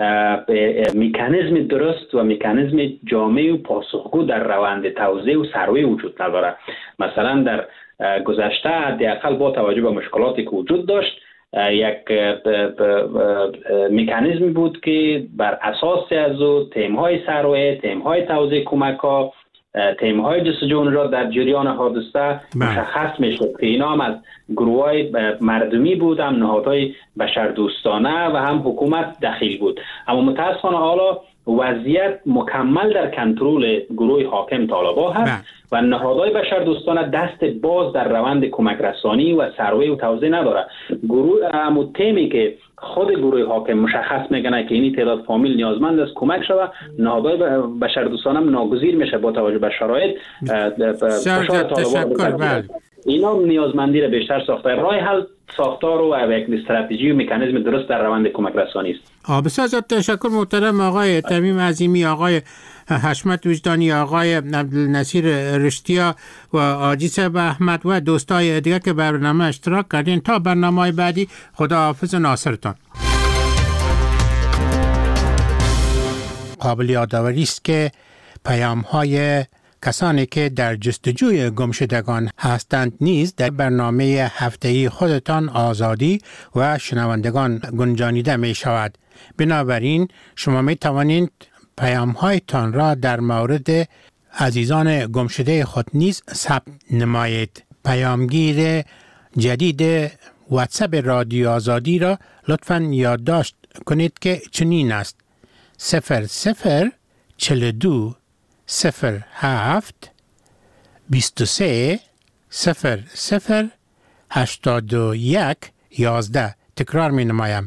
مکانیزم درست و مکانیزم جامع و پاسخگو در روند توزیع و سروی وجود نداره. مثلا در گذشته حداقل با توجه به مشکلاتی که وجود داشت یک مکانیزمی بود که بر اساس از او تیم‌های سروی، تیم‌های توزیع کمک‌ها، تیم‌های جستجو را در جریان حادثه مشخص می‌شد که اینا هم از گروه‌های مردمی بود، هم نهادهای بشردوستانه و هم حکومت دخیل بود. اما متأسفانه حالا وضعیت مکمل در کنترل گروه حاکم طالبان هست و نهادهای بشردوستانه دست باز در روند کمک رسانی و سروی و توزیع نداره. گروه تیمی که خود گروه حاکم مشخص میکنه که اینی تعداد فامیل نیازمند است کمک شود، نهادهای بشردوستانه ناگزیر میشه با توجه به شرایط فشار طالبان. اینا نیازمندی را بیشتر ساخته. راه حل ساختار و یک استراتژی و مکانیزم درست در روند کمک رسانی است. بسیار زیاد تشکر محترم آقای تمیم عظیمی، آقای حشمت وجدانی، آقای عبدالنصیر رشتیا و حاجی صاحب احمد و دوستای دیگه که برنامه اشتراک کردین. تا برنامه بعدی خداحافظ ناصرتان. قابل یادآوری است که پیام‌های کسانی که در جستجوی گمشدگان هستند نیز در برنامه هفته‌ای خودتان آزادی و شنوندگان گنجانیده می شود. بنابراین شما می توانید پیام‌هایتان را در مورد عزیزان گمشده خود نیز ثبت نمایید. پیامگیر جدید واتساپ رادیو آزادی را لطفاً یادداشت کنید که چنین است: 0042 07 23 00 81 11. تکرار می نمایم: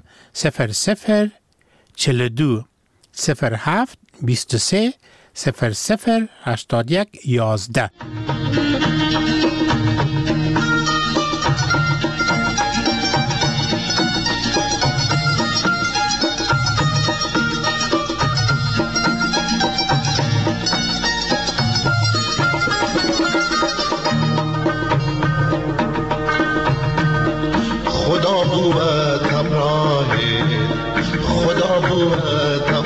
0042 07 23 00 81 11. خدا بود همراهی، خدا بود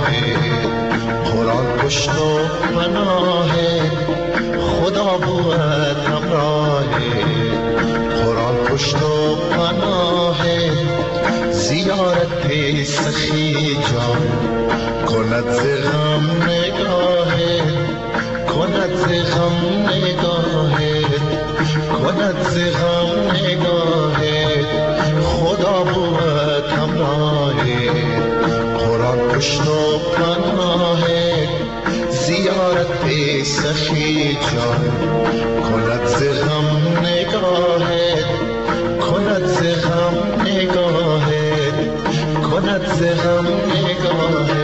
قرآن پشت و پناه خدا بود همراه قرآن پشت و پناه زیارت سخی جان کند ز غم نگاه کند ز غم نگاه کند ز غم نگاه خدا بود همراه قرآن پشت و پناه زیارت سخی جان کند ز غم نگاه کند ز غم نگاه کند ز غم نگاه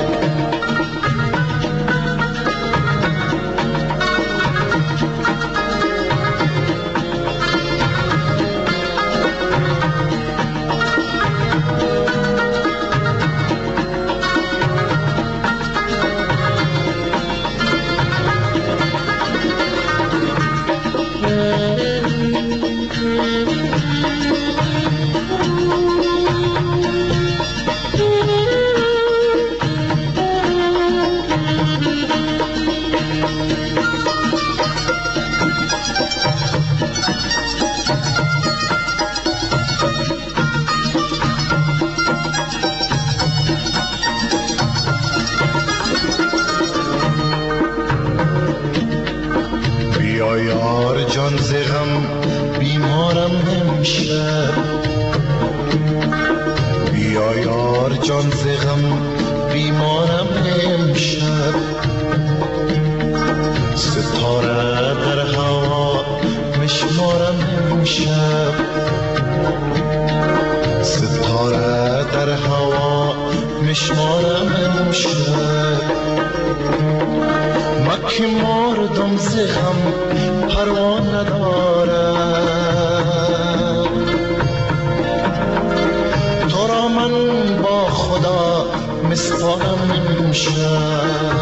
جان ز غم بیمارم امشب ستاره در هوا مشمارم امشب ستاره در هوا مشمارم امشب مکه مردم ز غم پروا ندارم تو را من با خدا مسپارم امشب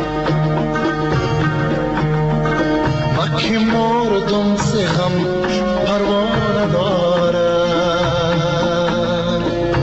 مکه مردم ز غم پروا ندارم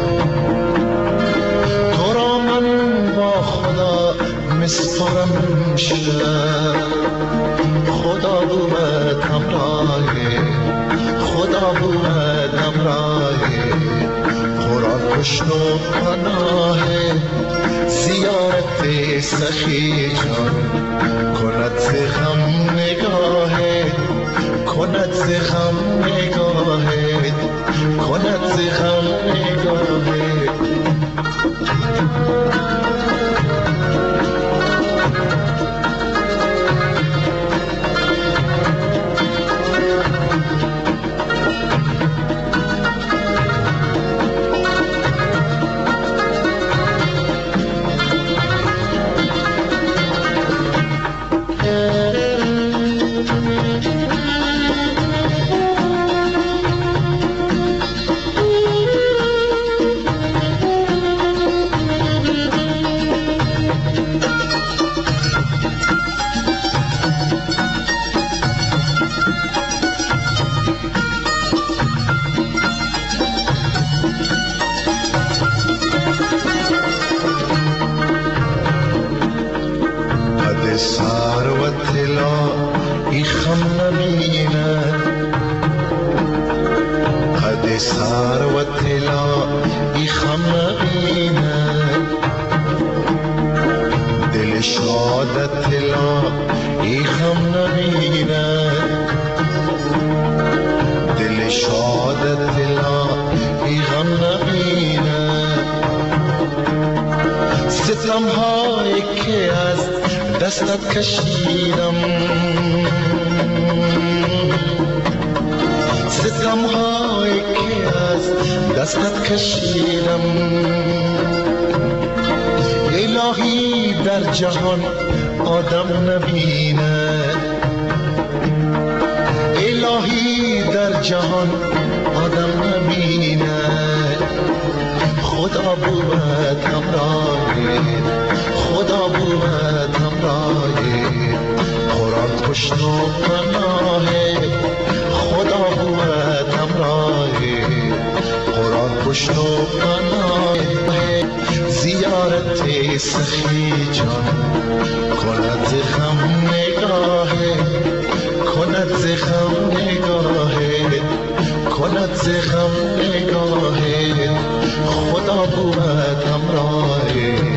تو را من با خدا مسپارم امشب خدا بود همراه خدا بود همراه قرآن پشت و پناه زیارت سخی جان کند ز غم نگاه کند ز غم نگاه کند ز غم نگاه ستم‌هایی که از دستت کشیدم ستم‌هایی که از دستت کشیدم الهی در جهان آدم نبیند الهی در جهان آدم نبیند خدا بود همراه خدا بود همراه قرآن پشت و پناه خدا بود همراه قرآن پشت و پناه زیارت سخی جان کند ز غم نگاهه کند ز غم نگاهه کند ز غم نگاهه خدا بود همراهه